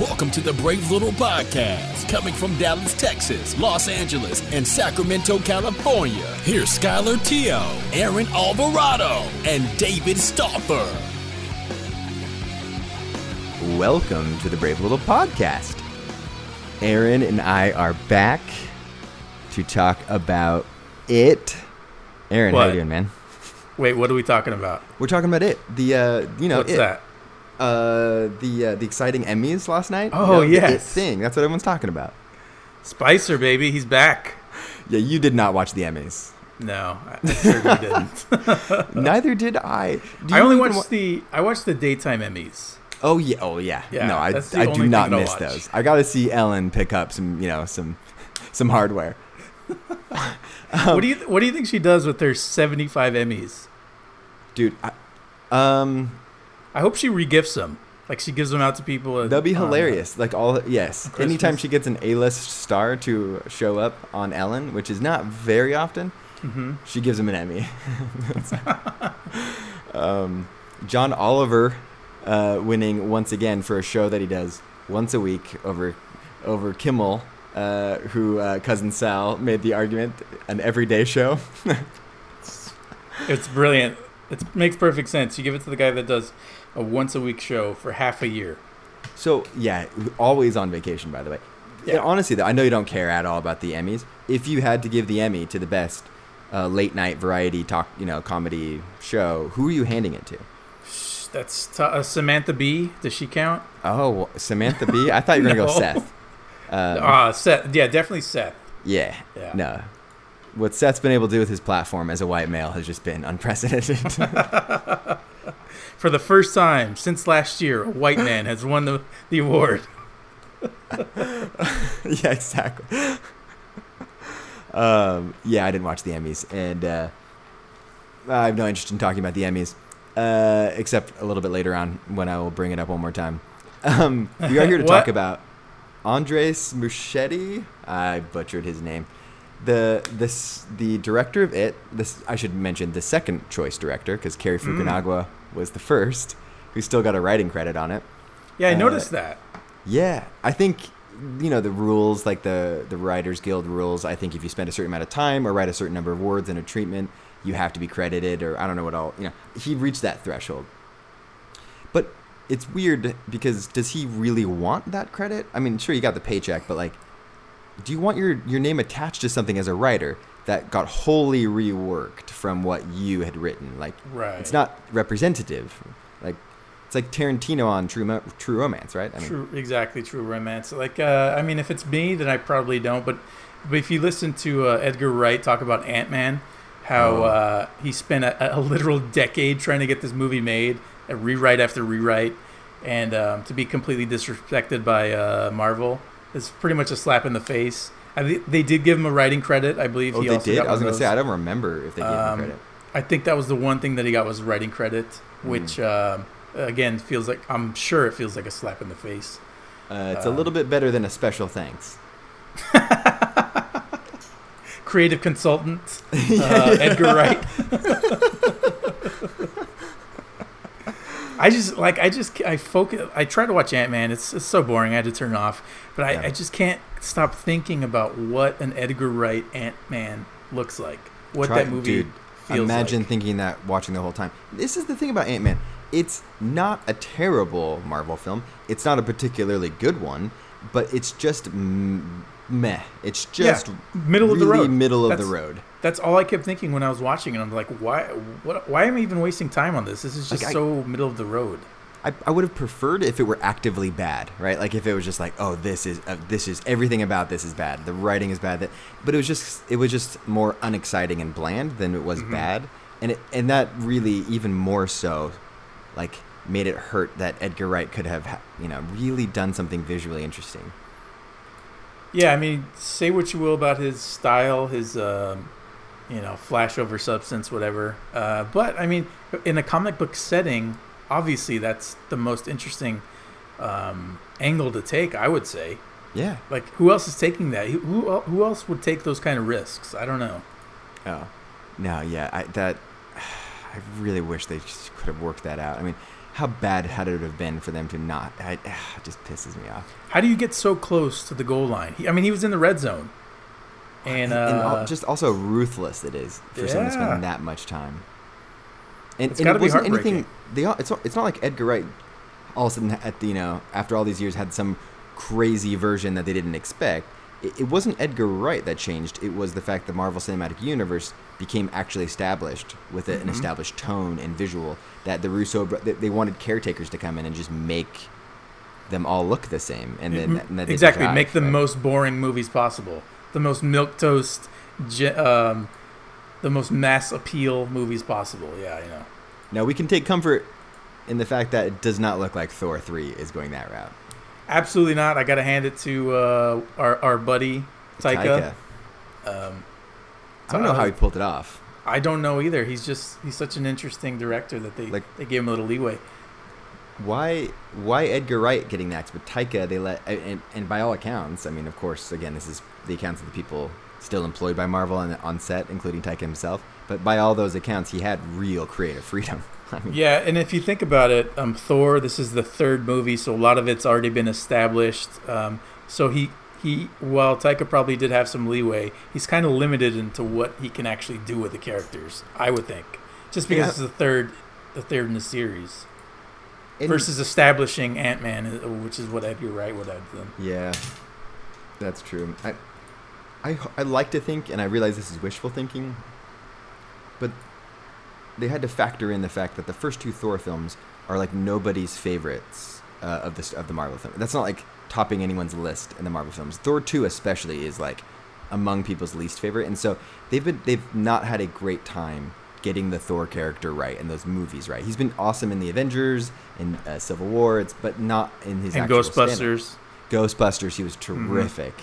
Welcome to the Brave Little Podcast, coming from Dallas, Texas, Los Angeles, and Sacramento, California. Here's Skylar Teo, Aaron Alvarado, and David Stauffer. Welcome to the Brave Little Podcast. Aaron and I are back to talk about it. Aaron, how you doing, man? Wait, what are we talking about? We're talking about it. What's it. that? The exciting Emmys last night. Oh, yes. The it thing. That's what everyone's talking about. Spicer, baby, he's back. Yeah, you did not watch the Emmys. No, I certainly didn't. Neither did I. I only watched I watched the daytime Emmys. Oh yeah. Yeah, no, I do not miss those. I got to see Ellen pick up some hardware. What do you think she does with her 75 Emmys? Dude, I hope she regifts them. Like she gives them out to people. That'd be hilarious. Yes. Christmas. Anytime she gets an A-list star to show up on Ellen, which is not very often, she gives him an Emmy. John Oliver winning once again for a show that he does once a week over Kimmel, who Cousin Sal made the argument, an everyday show. It's brilliant. It makes perfect sense. You give it to the guy that does a once-a-week show for half a year. So, yeah, always on vacation, by the way. Yeah. Honestly, though, I know you don't care at all about the Emmys. If you had to give the Emmy to the best late-night variety talk, comedy show, who are you handing it to? That's Samantha Bee. Does she count? Oh, Samantha Bee? I thought you were going to go Seth. Seth. Yeah, definitely Seth. Yeah. No. What Seth's been able to do with his platform as a white male has just been unprecedented. For the first time since last year, a white man has won the award. Yeah, exactly. I didn't watch the Emmys, and I have no interest in talking about the Emmys, except a little bit later on when I will bring it up one more time. We are here to talk about Andres Muschietti. I butchered his name. The director of it. I should mention the second choice director because Cary Fukunaga was the first, who still got a writing credit on it. Yeah, I noticed that. Yeah, I think the rules, like the Writers Guild rules. I think if you spend a certain amount of time or write a certain number of words in a treatment, you have to be credited, or I don't know what all. He reached that threshold. But it's weird because does he really want that credit? I mean, sure, you got the paycheck, but do you want your name attached to something as a writer that got wholly reworked from what you had written? Right. It's not representative. It's like Tarantino on True Romance, right? Exactly, True Romance. If it's me, then I probably don't. But if you listen to Edgar Wright talk about Ant-Man, how he spent a literal decade trying to get this movie made, a rewrite after rewrite, and to be completely disrespected by Marvel. It's pretty much a slap in the face. They did give him a writing credit, I believe. Oh, they did? I was going to say, I don't remember if they gave him credit. I think that was the one thing that he got was writing credit, which, again, I'm sure it feels like a slap in the face. It's a little bit better than a special thanks. Creative consultant, Edgar Wright. I try to watch Ant-Man. It's so boring. I had to turn it off. But I just can't stop thinking about what an Edgar Wright Ant-Man looks like. That movie feels like. Imagine thinking that watching the whole time. This is the thing about Ant-Man. It's not a terrible Marvel film. It's not a particularly good one. But it's just meh. It's just middle of the road. Middle of the road. That's all I kept thinking when I was watching it. I'm like, why am I even wasting time on this? This is just so middle of the road. I would have preferred if it were actively bad, right? Like if it was just like, oh, this is everything about this is bad. The writing is bad. But it was just more unexciting and bland than it was bad, and that really even more so, made it hurt that Edgar Wright could have really done something visually interesting. Yeah, I mean, say what you will about his style, his flash over substance, whatever. But I mean, in a comic book setting, obviously that's the most interesting angle to take, I would say. Yeah. Who else is taking that? Who else would take those kind of risks? I don't know. Oh, no, yeah. I really wish they just could have worked that out. I mean, how bad had it have been for them to not? It just pisses me off. How do you get so close to the goal line? He was in the red zone, and just also ruthless it is for someone to spend that much time. And it's got to be heartbreaking. It's not like Edgar Wright all of a sudden after all these years had some crazy version that they didn't expect. It wasn't Edgar Wright that changed. It was the fact that Marvel Cinematic Universe became actually established with an established tone and visual, that the Russo, they wanted caretakers to come in and just make them all look the same. And then exactly, make the most boring movies possible. The most milquetoast, the most mass appeal movies possible. Yeah, I know. Now, we can take comfort in the fact that it does not look like Thor 3 is going that route. Absolutely not. I got to hand it to our buddy Taika. I don't know how he pulled it off. I don't know either. He's such an interesting director that they gave him a little leeway. Why Edgar Wright getting next? But Taika, they let, and by all accounts, I mean, of course, again, this is the accounts of the people still employed by Marvel and on set, including Taika himself. But by all those accounts, he had real creative freedom. Yeah, and if you think about it, Thor, this is the third movie, so a lot of it's already been established. So he while Taika probably did have some leeway, he's kind of limited into what he can actually do with the characters, I would think. Just because it's the third in the series. Versus establishing Ant-Man, which is what Edgar Wright would have done. Yeah, that's true. I like to think, and I realize this is wishful thinking, but they had to factor in the fact that the first two Thor films are like nobody's favorites of the Marvel film. That's not like topping anyone's list in the Marvel films. Thor 2 especially is like among people's least favorite, and so they've not had a great time getting the Thor character right in those movies right. He's been awesome in the Avengers, in Civil War, but not in his and actual Ghostbusters. Stand-up. Ghostbusters, he was terrific.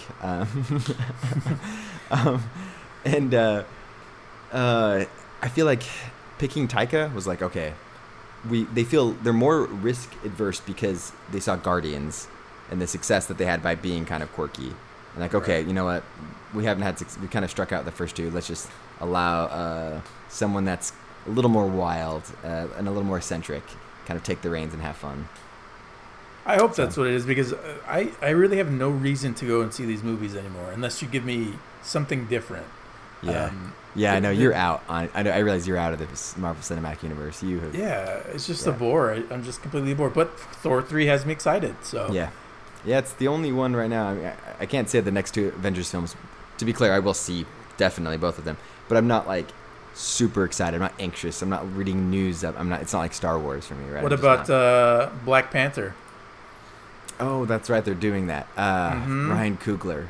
I feel like picking Taika was like, okay, they feel they're more risk adverse because they saw Guardians and the success that they had by being kind of quirky. And like, okay, you know what? We haven't had we kind of struck out the first two. Let's just allow someone that's a little more wild and a little more eccentric kind of take the reins and have fun. I hope that's what it is, because I really have no reason to go and see these movies anymore unless you give me something different. Yeah. I know you're out on. I realize you're out of the Marvel Cinematic Universe. Yeah, it's just a bore. I'm just completely bored. But Thor 3 has me excited. So yeah, it's the only one right now. I mean, I can't say the next two Avengers films. To be clear, I will see definitely both of them, but I'm not like super excited. I'm not anxious. I'm not reading news. It's not like Star Wars for me, right? What about Black Panther? Oh, that's right. They're doing that. Ryan Coogler.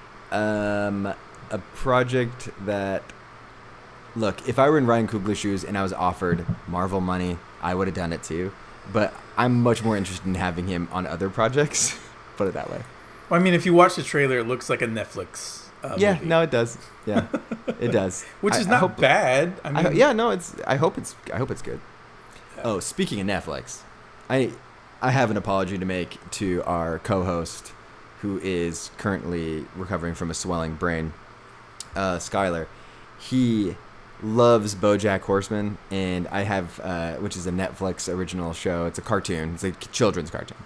A project that, look, if I were in Ryan Coogler's shoes and I was offered Marvel money, I would have done it too. But I'm much more interested in having him on other projects. Put it that way. Well, I mean, if you watch the trailer, it looks like a Netflix movie. No, it does. Yeah, it does. Which is not bad. I mean, I hope it's good. Yeah. Oh, speaking of Netflix, I have an apology to make to our co-host, who is currently recovering from a swelling brain, Skylar. He loves BoJack Horseman, and I have, which is a Netflix original show. It's a cartoon. It's a children's cartoon.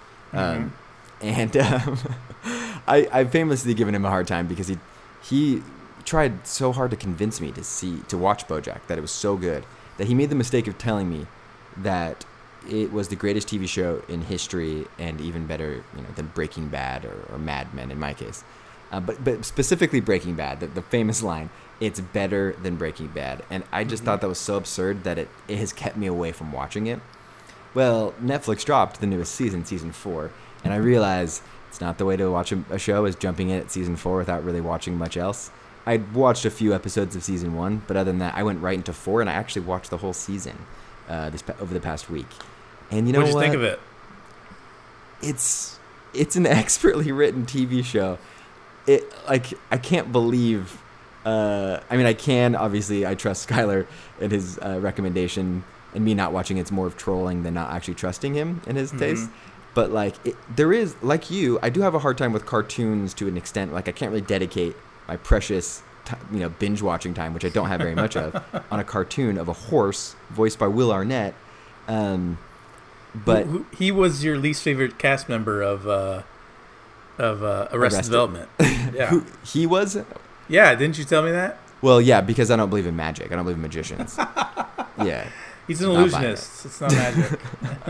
I've famously given him a hard time because he tried so hard to convince me to watch BoJack, that it was so good, that he made the mistake of telling me that it was the greatest TV show in history, and even better, than Breaking Bad or Mad Men in my case. But specifically Breaking Bad, the famous line, it's better than Breaking Bad. And I just thought that was so absurd that it has kept me away from watching it. Well, Netflix dropped the newest season 4, and I realized it's not the way to watch a show is jumping in at season 4 without really watching much else. I'd watched a few episodes of season 1, but other than that, I went right into 4, and I actually watched the whole season over the past week. And you know what? What'd you think of it? It's an expertly written TV show. I can't believe. I can, obviously, I trust Skylar and his recommendation, and me not watching it's more of trolling than not actually trusting him in his taste. But there is, like you, I do have a hard time with cartoons to an extent. Like, I can't really dedicate my precious binge watching time, which I don't have very much of, on a cartoon of a horse voiced by Will Arnett. But he was your least favorite cast member of Arrested Development. Yeah. He was? Yeah, didn't you tell me that? Well, yeah, because I don't believe in magic. I don't believe in magicians. Yeah. He's an illusionist. It's not magic.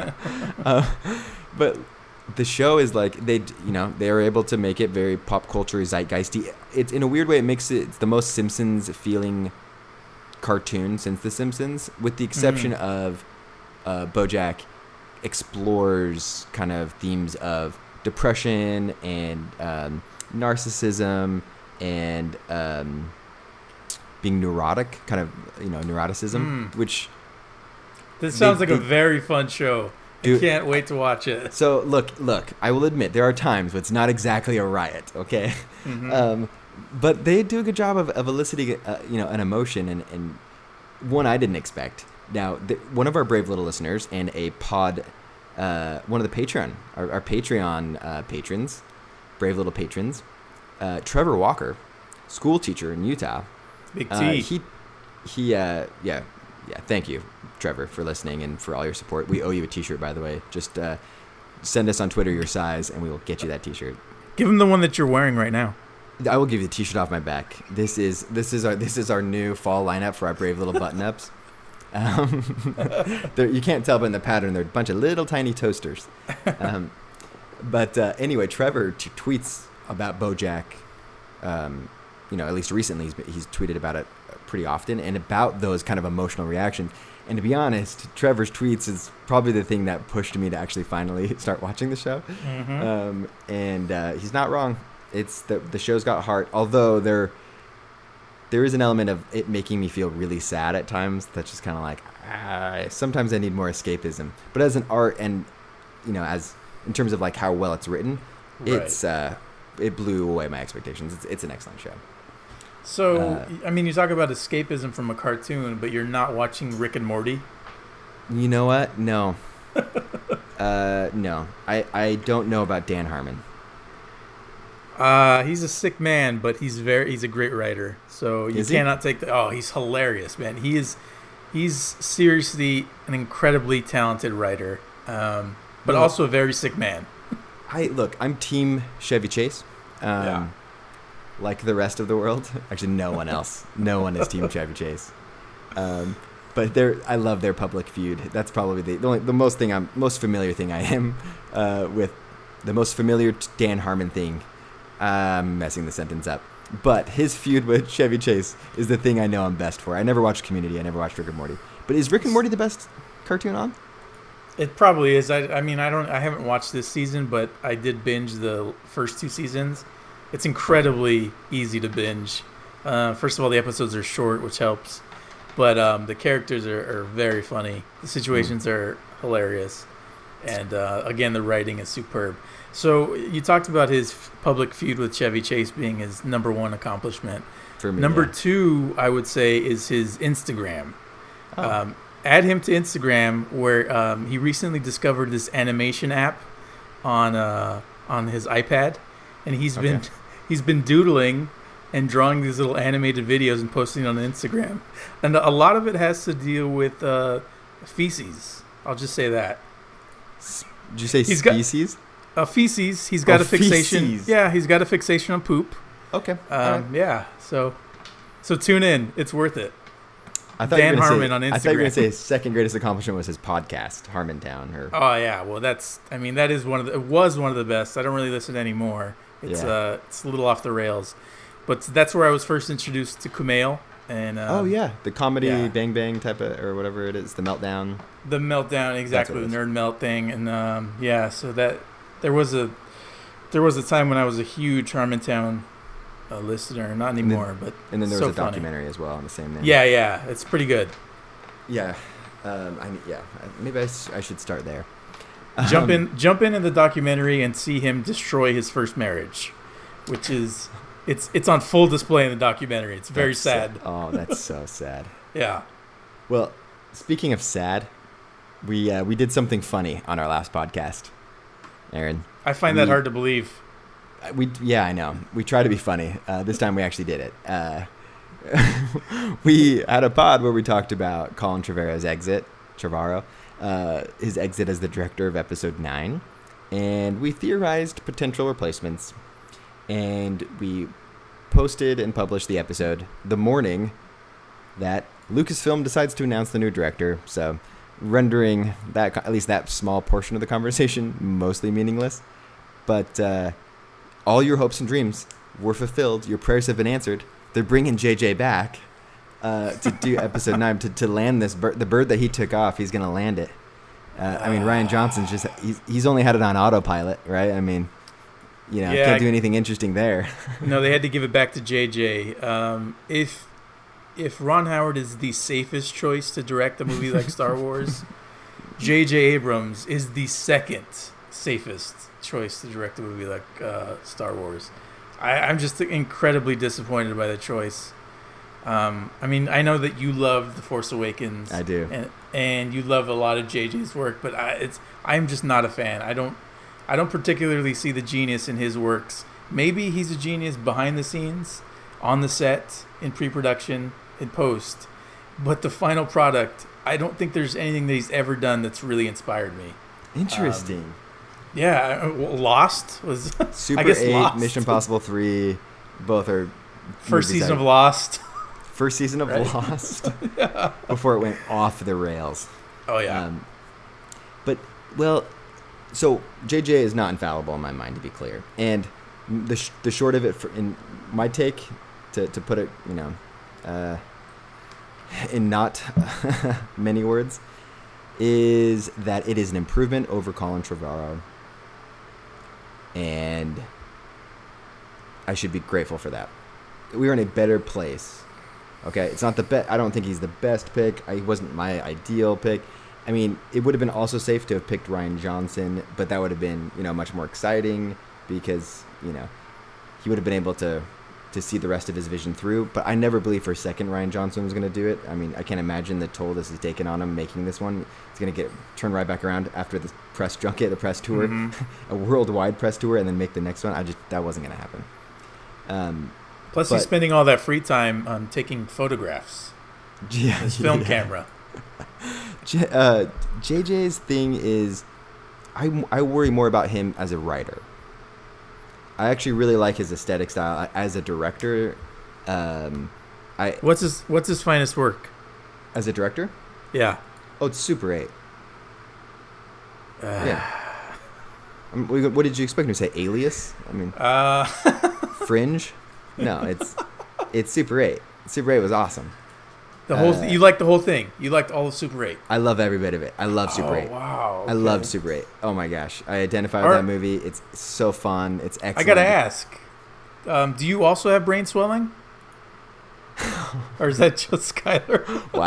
But the show is like they are able to make it very pop culture zeitgeisty. It's in a weird way. It's the most Simpsons feeling cartoon since The Simpsons, with the exception of BoJack explores kind of themes of depression and narcissism and being neurotic, kind of neuroticism, which. This sounds like a very fun show. I can't wait to watch it. So look, I will admit there are times when it's not exactly a riot, okay? But they do a good job of eliciting, an emotion and one I didn't expect. Now, one of our brave little listeners and one of the Patreon, our Patreon patrons, brave little patrons, Trevor Walker, school teacher in Utah. Big T. Thank you, Trevor, for listening and for all your support. We owe you a T-shirt, by the way. Just send us on Twitter your size, and we will get you that T-shirt. Give him the one that you're wearing right now. I will give you the T-shirt off my back. This is our new fall lineup for our brave little button-ups. You can't tell, but in the pattern, they're a bunch of little tiny toasters. But anyway, Trevor tweets about BoJack. At least recently, he's tweeted about it pretty often, and about those kind of emotional reactions. And to be honest, Trevor's tweets is probably the thing that pushed me to actually finally start watching the show. And he's not wrong. It's the show's got heart, although there is an element of it making me feel really sad at times. That's just kind of like, sometimes I need more escapism. But as an art and, as in terms of like how well it's written, it's it blew away my expectations. It's an excellent show. So, you talk about escapism from a cartoon, but you're not watching Rick and Morty? You know what? No. No. I don't know about Dan Harmon. He's a sick man, but he's a great writer. So you cannot take he's hilarious, man. He's seriously an incredibly talented writer, but also a very sick man. I'm team Chevy Chase. Like the rest of the world. Actually, no one else. No one is team Chevy Chase. But I love their public feud. That's probably the most familiar thing I am with. The most familiar Dan Harmon thing. I'm messing the sentence up. But his feud with Chevy Chase is the thing I know I'm best for. I never watched Community. I never watched Rick and Morty. But is Rick and Morty the best cartoon on? It probably is. I haven't watched this season, but I did binge the first 2 seasons. It's incredibly easy to binge. First of all, the episodes are short, which helps. But the characters are very funny. The situations are hilarious. And again, the writing is superb. So you talked about his public feud with Chevy Chase being his number 1 accomplishment. For me, number 2, I would say, is his Instagram. Add him to Instagram, where he recently discovered this animation app on his iPad, and he's been doodling and drawing these little animated videos and posting on Instagram. And a lot of it has to deal with feces. I'll just say that. Did you say species? Feces. He's got a fixation. Feces. Yeah, he's got a fixation on poop. Okay. Right. Yeah. So tune in. It's worth it. Dan Harmon on Instagram. I thought you were going to say his second greatest accomplishment was his podcast, Harmontown. Oh yeah, well that is it was one of the best. I don't really listen anymore. It's a little off the rails, but that's where I was first introduced to Kumail. And the comedy Bang Bang type of, or whatever it is, the Meltdown. The Meltdown, exactly, the nerd melt thing, and so that there was a time when I was a huge Harmontown listener, not anymore, and then there was a documentary as well on the same name. Yeah, it's pretty good. Yeah, maybe I should start there. Jump in the documentary and see him destroy his first marriage, which is it's on full display in the documentary. It's very sad. Oh, that's so sad. Yeah. Well, speaking of sad, we did something funny on our last podcast, Aaron. I find that hard to believe. I know. We try to be funny. This time we actually did it. We had a pod where we talked about Colin Trevorrow's exit, Trevorrow, his exit as the director of Episode 9. And we theorized potential replacements. And we posted and published the episode the morning that Lucasfilm decides to announce the new director. So rendering that, at least that small portion of the conversation, mostly meaningless. But all your hopes and dreams were fulfilled. Your prayers have been answered. They're bringing JJ back to do Episode 9, to land this bird. The bird that he took off, he's going to land it. I mean, Rian Johnson's just, he's only had it on autopilot, right? I mean, you know, can't do anything interesting there. No, they had to give it back to JJ. If Ron Howard is the safest choice to direct a movie like Star Wars, JJ Abrams is the second safest choice to direct a movie like Star Wars. I'm just incredibly disappointed by the choice. I mean, I know that you loved The Force Awakens. I do. And you love a lot of JJ's work, but I'm just not a fan. I don't particularly see the genius in his works. Maybe he's a genius behind the scenes, on the set, in pre-production, in post. But the final product, I don't think there's anything that he's ever done that's really inspired me. Interesting. Lost was Super I guess 8, Lost. Mission Impossible 3, both are First season of Lost. First season of Lost. Yeah. Before it went off the rails. Oh, yeah. But, well, so JJ is not infallible in my mind, to be clear. And the short of it, in my take, to put it, you know, in not many words, is that it is an improvement over Colin Trevorrow. And I should be grateful for that. We are in a better place. Okay, it's not the best. I don't think he's the best pick. He wasn't my ideal pick. I mean, it would have been also safe to have picked Rian Johnson, but that would have been, you know, much more exciting because, you know, he would have been able to see the rest of his vision through. But I never believed for a second Rian Johnson was going to do it. I mean, I can't imagine the toll this has taken on him making this one. He's going to turn right back around after the press junket, the press tour, a worldwide press tour, and then make the next one. That wasn't going to happen. Plus, he's spending all that free time taking photographs. Yeah, his film camera. JJ's thing is, I worry more about him as a writer. I actually really like his aesthetic style as a director. What's his finest work? As a director? Yeah. Oh, it's Super 8. Yeah. What did you expect me to say? Alias? I mean, Fringe? No, it's Super 8. Super 8 was awesome. You liked the whole thing. You liked all of Super 8. I love every bit of it. I love Super 8. Wow. Okay. I love Super 8. Oh my gosh, I identify with that movie. It's so fun. It's excellent. I gotta ask, do you also have brain swelling, or is that just Skylar?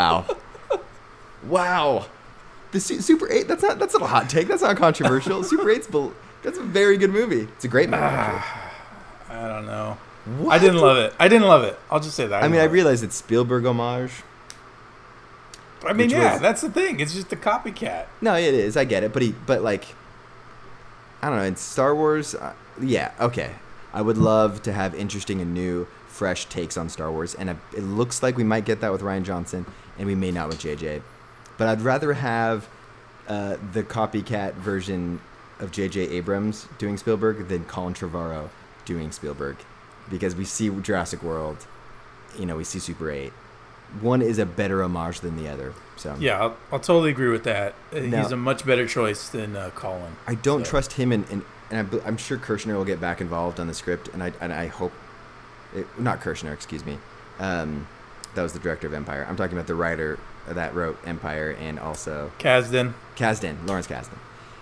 Wow. The Super 8. That's not a hot take. That's not controversial. Super 8's that's a very good movie. It's a great movie. I don't know. What? I didn't love it. I'll just say that. I realize it's Spielberg homage. I mean, yeah, that's the thing. It's just a copycat. No, it is. I get it. But like, I don't know. In Star Wars, yeah, okay. I would love to have interesting and new, fresh takes on Star Wars, and it looks like we might get that with Rian Johnson, and we may not with JJ. But I'd rather have the copycat version of JJ Abrams doing Spielberg than Colin Trevorrow doing Spielberg, because we see Jurassic World, you know, we see Super 8. One is a better homage than the other. So yeah, I'll totally agree with that. He's a much better choice than Colin. I don't trust him, and I'm sure Kirshner will get back involved on the script, and I hope not Kirshner, excuse me. That was the director of Empire. I'm talking about the writer that wrote Empire, and also Lawrence Kasdan.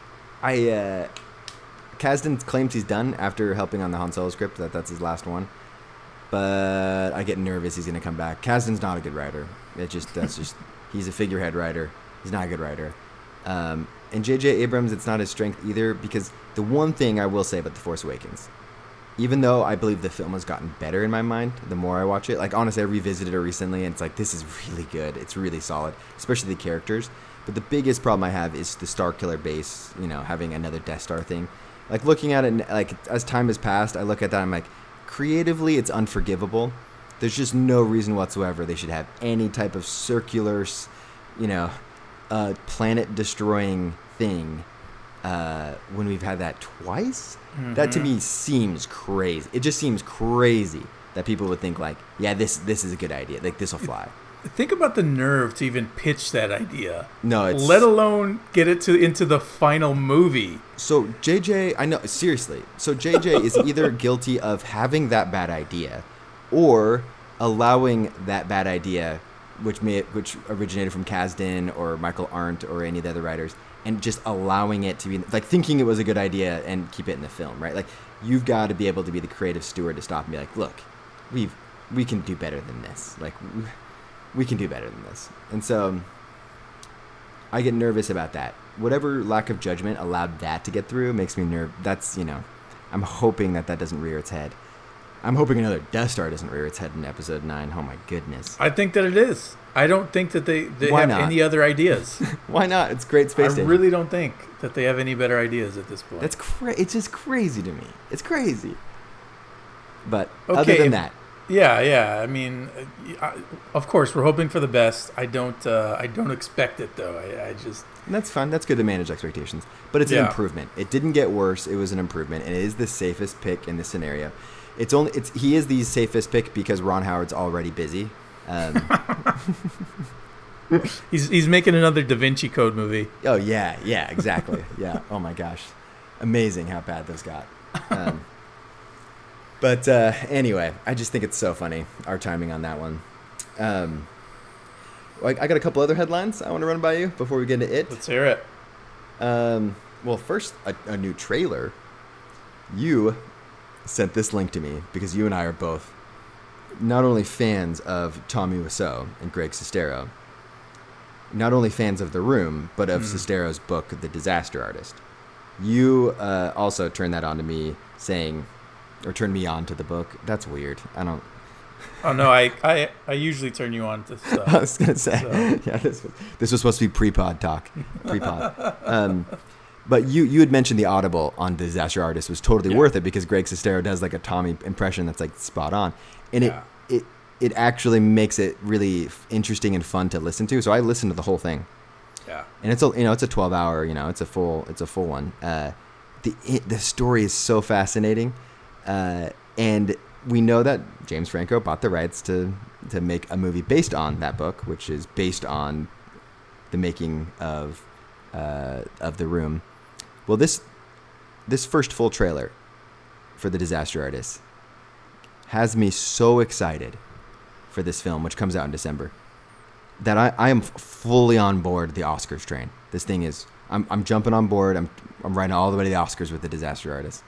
Kasdan claims he's done after helping on the Han Solo script. That's his last one. But I get nervous he's going to come back. Kasdan's not a good writer. He's a figurehead writer. He's not a good writer. And J.J. Abrams, it's not his strength either, because the one thing I will say about The Force Awakens, even though I believe the film has gotten better in my mind the more I watch it, like honestly I revisited it recently and it's like, this is really good. It's really solid, especially the characters. But the biggest problem I have is the Starkiller base, you know, having another Death Star thing. Like looking at it, like as time has passed, I look at that, I'm like, creatively, it's unforgivable. There's just no reason whatsoever they should have any type of circular, you know, a planet-destroying thing when we've had that twice. That to me seems crazy. It just seems crazy that people would think like, yeah, this is a good idea. Like this will fly. Think about the nerve to even pitch that idea. No, it's let alone get it into the final movie. So JJ, I know, seriously. So JJ is either guilty of having that bad idea, or allowing that bad idea, which originated from Kasdan or Michael Arndt or any of the other writers, and just allowing it to be like thinking it was a good idea and keep it in the film, right? Like you've got to be able to be the creative steward to stop and be like, look, we can do better than this. Like we can do better than this. And so I get nervous about that. Whatever lack of judgment allowed that to get through makes me nervous. That's, I'm hoping that doesn't rear its head. I'm hoping another Death Star doesn't rear its head in episode 9. Oh my goodness. I think that it is. I don't think that they have any other ideas. Why not? It's great space station. I really don't think that they have any better ideas at this point. It's just crazy to me. It's crazy. But other than that. Yeah. I mean, of course, we're hoping for the best. I don't expect it though. I just. And that's fine. That's good to manage expectations. But it's an improvement. It didn't get worse. It was an improvement, and it is the safest pick in this scenario. He is the safest pick because Ron Howard's already busy. He's making another Da Vinci Code movie. Oh yeah, exactly. Yeah. Oh my gosh, amazing how bad those got. But anyway, I just think it's so funny, our timing on that one. I got a couple other headlines I want to run by you before we get into it. Let's hear it. Well, first, a new trailer. You sent this link to me because you and I are both not only fans of Tommy Wiseau and Greg Sestero, not only fans of The Room, but of Sestero's book, The Disaster Artist. You also turned that on to me saying... Or turn me on to the book. That's weird. I don't... Oh, no, I usually turn you on to stuff. I was going to say. So. Yeah, this was supposed to be pre-pod talk. Pre-pod. But you had mentioned the Audible on Disaster Artist was totally worth it because Greg Sestero does like a Tommy impression that's like spot on. And it actually makes it really interesting and fun to listen to. So I listened to the whole thing. Yeah. And it's a 12-hour, it's a full one. The story is so fascinating. And we know that James Franco bought the rights to make a movie based on that book, which is based on the making of The Room. Well, this first full trailer for The Disaster Artist has me so excited for this film, which comes out in December, that I am fully on board the Oscars train. This thing is, I'm jumping on board. I'm riding all the way to the Oscars with The Disaster Artist.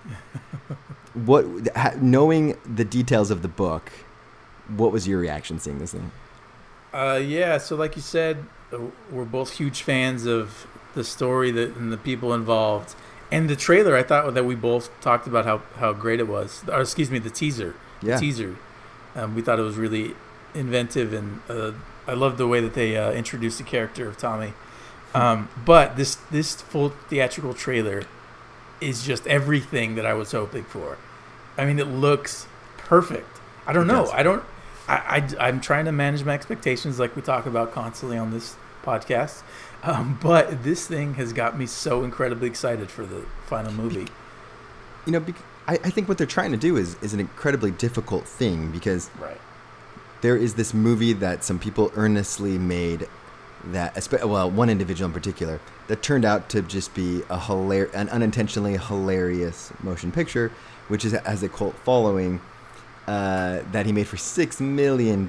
Knowing the details of the book, what was your reaction seeing this thing? So like you said, we're both huge fans of the story and the people involved. And the trailer, I thought that we both talked about how great it was. Or excuse me, the teaser. Yeah. The teaser. We thought it was really inventive, and I loved the way that they introduced the character of Tommy. But this full theatrical trailer is just everything that I was hoping for. I mean, it looks perfect. I don't know. I'm trying to manage my expectations like we talk about constantly on this podcast. But this thing has got me so incredibly excited for the final movie. I think what they're trying to do is an incredibly difficult thing because there is this movie that some people earnestly made one individual in particular, that turned out to just be an unintentionally hilarious motion picture, which has a cult following that he made for $6 million.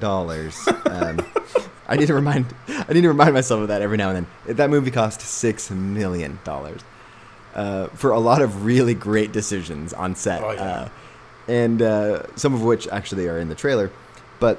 I need to remind myself of that every now and then. That movie cost $6 million for a lot of really great decisions on set, and some of which actually are in the trailer. But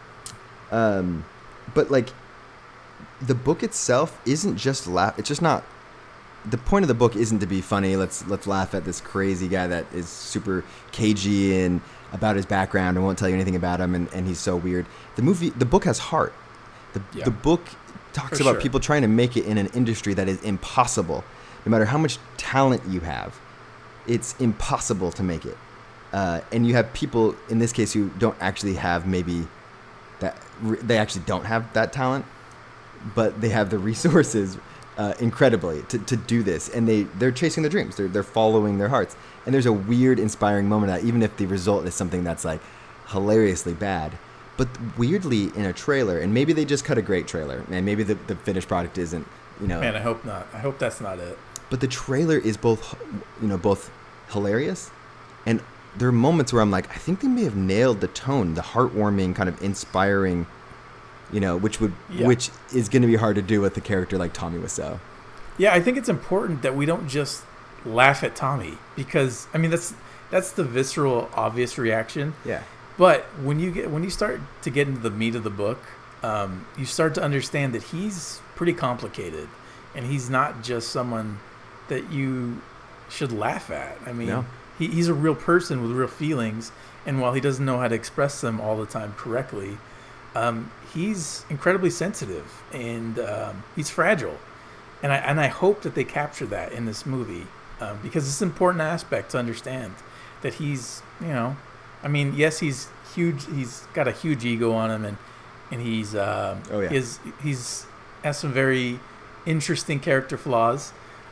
like. The book itself isn't just it's just not. The point of the book isn't to be funny. Let's laugh at this crazy guy that is super cagey and about his background and won't tell you anything about him, and he's so weird. The book has heart. The book talks about people trying to make it in an industry that is impossible. No matter how much talent you have, it's impossible to make it. And you have people in this case who don't actually have they actually don't have that talent. but they have the resources incredibly to do this, and they're chasing their dreams. They're following their hearts, and there's a weird, inspiring moment of that, even if the result is something that's like hilariously bad. But weirdly, in a trailer, and maybe they just cut a great trailer, and maybe the finished product isn't, Man, I hope not. I hope that's not it. But the trailer is both hilarious, and there are moments where I'm like, I think they may have nailed the tone, the heartwarming, kind of inspiring, which is going to be hard to do with a character like Tommy Wiseau. Yeah, I think it's important that we don't just laugh at Tommy, because that's the visceral, obvious reaction. Yeah. But when you start to get into the meat of the book, you start to understand that he's pretty complicated, and he's not just someone that you should laugh at. No. He's a real person with real feelings, and while he doesn't know how to express them all the time correctly, he's incredibly sensitive, and he's fragile. And I hope that they capture that in this movie, because it's an important aspect to understand that he's, yes, he's huge. He's got a huge ego on him, and he's he's has some very interesting character flaws.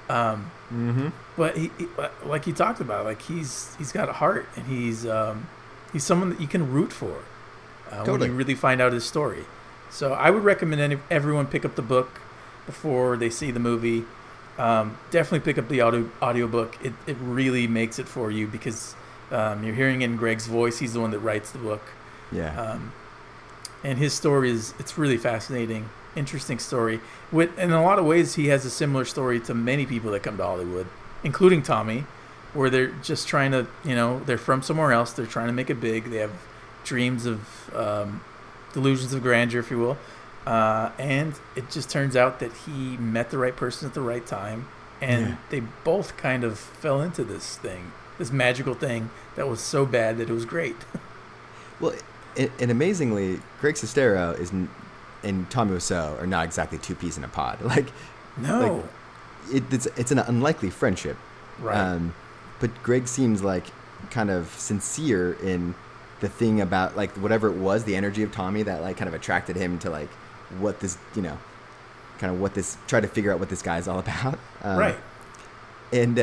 But he, like you talked about, like he's got a heart, and he's someone that you can root for when you really find out his story. So I would recommend everyone pick up the book before they see the movie. Definitely pick up the audiobook. It really makes it for you, because you're hearing it in Greg's voice. He's the one that writes the book. Yeah. And his story it's really fascinating, interesting story. In a lot of ways, he has a similar story to many people that come to Hollywood, including Tommy, where they're just trying to, they're from somewhere else. They're trying to make it big. They have dreams of delusions of grandeur, if you will. And it just turns out that he met the right person at the right time, and they both kind of fell into this magical thing that was so bad that it was great. Well, and amazingly, Greg Sestero and Tommy Wiseau are not exactly two peas in a pod. No. It's an unlikely friendship. Right. But Greg seems like kind of sincere in the thing about, like, whatever it was, the energy of Tommy that, like, kind of attracted him to, like, what this, try to figure out what this guy's all about. Right. And,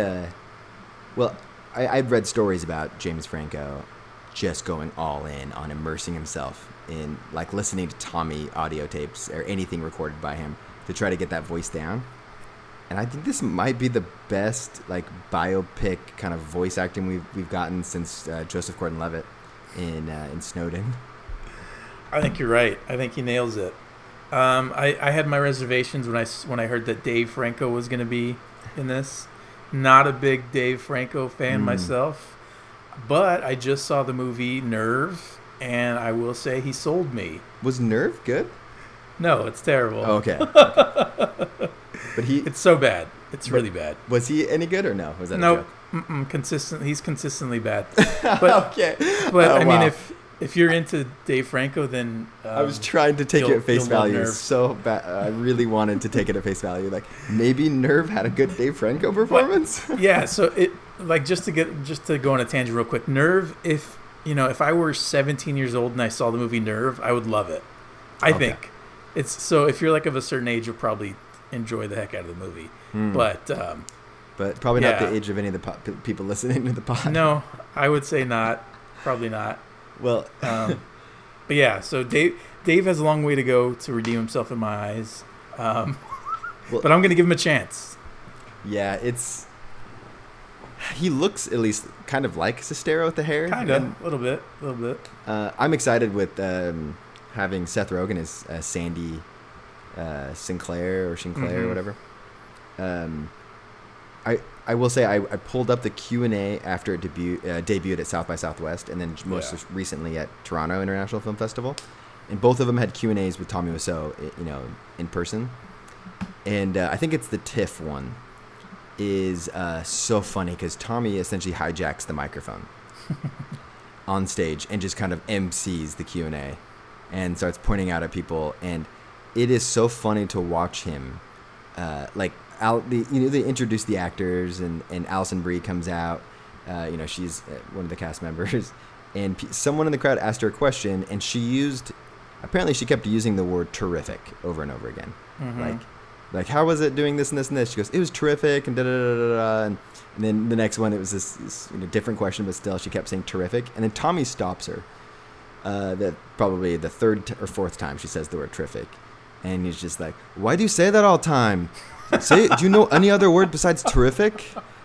I've read stories about James Franco just going all in on immersing himself in, like, listening to Tommy audio tapes or anything recorded by him to try to get that voice down. And I think this might be the best, like, biopic kind of voice acting we've gotten since Joseph Gordon-Levitt in Snowden. I think you're right. I think he nails it. I had my reservations when I heard that Dave Franco was going to be in this. Not a big Dave Franco fan myself, but I just saw the movie Nerve, and I will say he sold me. Was Nerve good? No, it's terrible. Oh, okay. But it's so bad. It's really bad. Was he any good or no? Was that no? A joke? He's consistently bad. But, okay. But mean, if you're into Dave Franco, then I was trying to take it at face value so bad. I really wanted to take it at face value. Like, maybe Nerve had a good Dave Franco performance. Yeah. So it, like, just to go on a tangent real quick. Nerve, if I were 17 years old and I saw the movie Nerve, I would love it. I think it's so. If you're like of a certain age, you'll probably enjoy the heck out of the movie. But probably not the age of any of the people listening to the pod. No, I would say not. Probably not. Well, but yeah. So Dave has a long way to go to redeem himself in my eyes. But I'm going to give him a chance. Yeah, he looks at least kind of like Sestero with the hair. Kind of, a little bit. I'm excited with having Seth Rogen as Sandy Sinclair or whatever. I will say I pulled up the Q&A after it debuted at South by Southwest, and then most recently at Toronto International Film Festival, and both of them had Q&As with Tommy Wiseau, in person. And I think it's the TIFF one is so funny because Tommy essentially hijacks the microphone on stage and just kind of MCs the Q&A and starts pointing out at people, and it is so funny to watch him. They introduce the actors, and Alison Brie comes out. She's one of the cast members, and someone in the crowd asked her a question, and she kept using the word terrific over and over again. Like how was it doing this and this and this? She goes, it was terrific, and da da da da da. And then the next one, it was this different question, but still she kept saying terrific. And then Tommy stops her. That probably the third or fourth time she says the word terrific, and he's just like, why do you say that all the time? Do you know any other word besides terrific?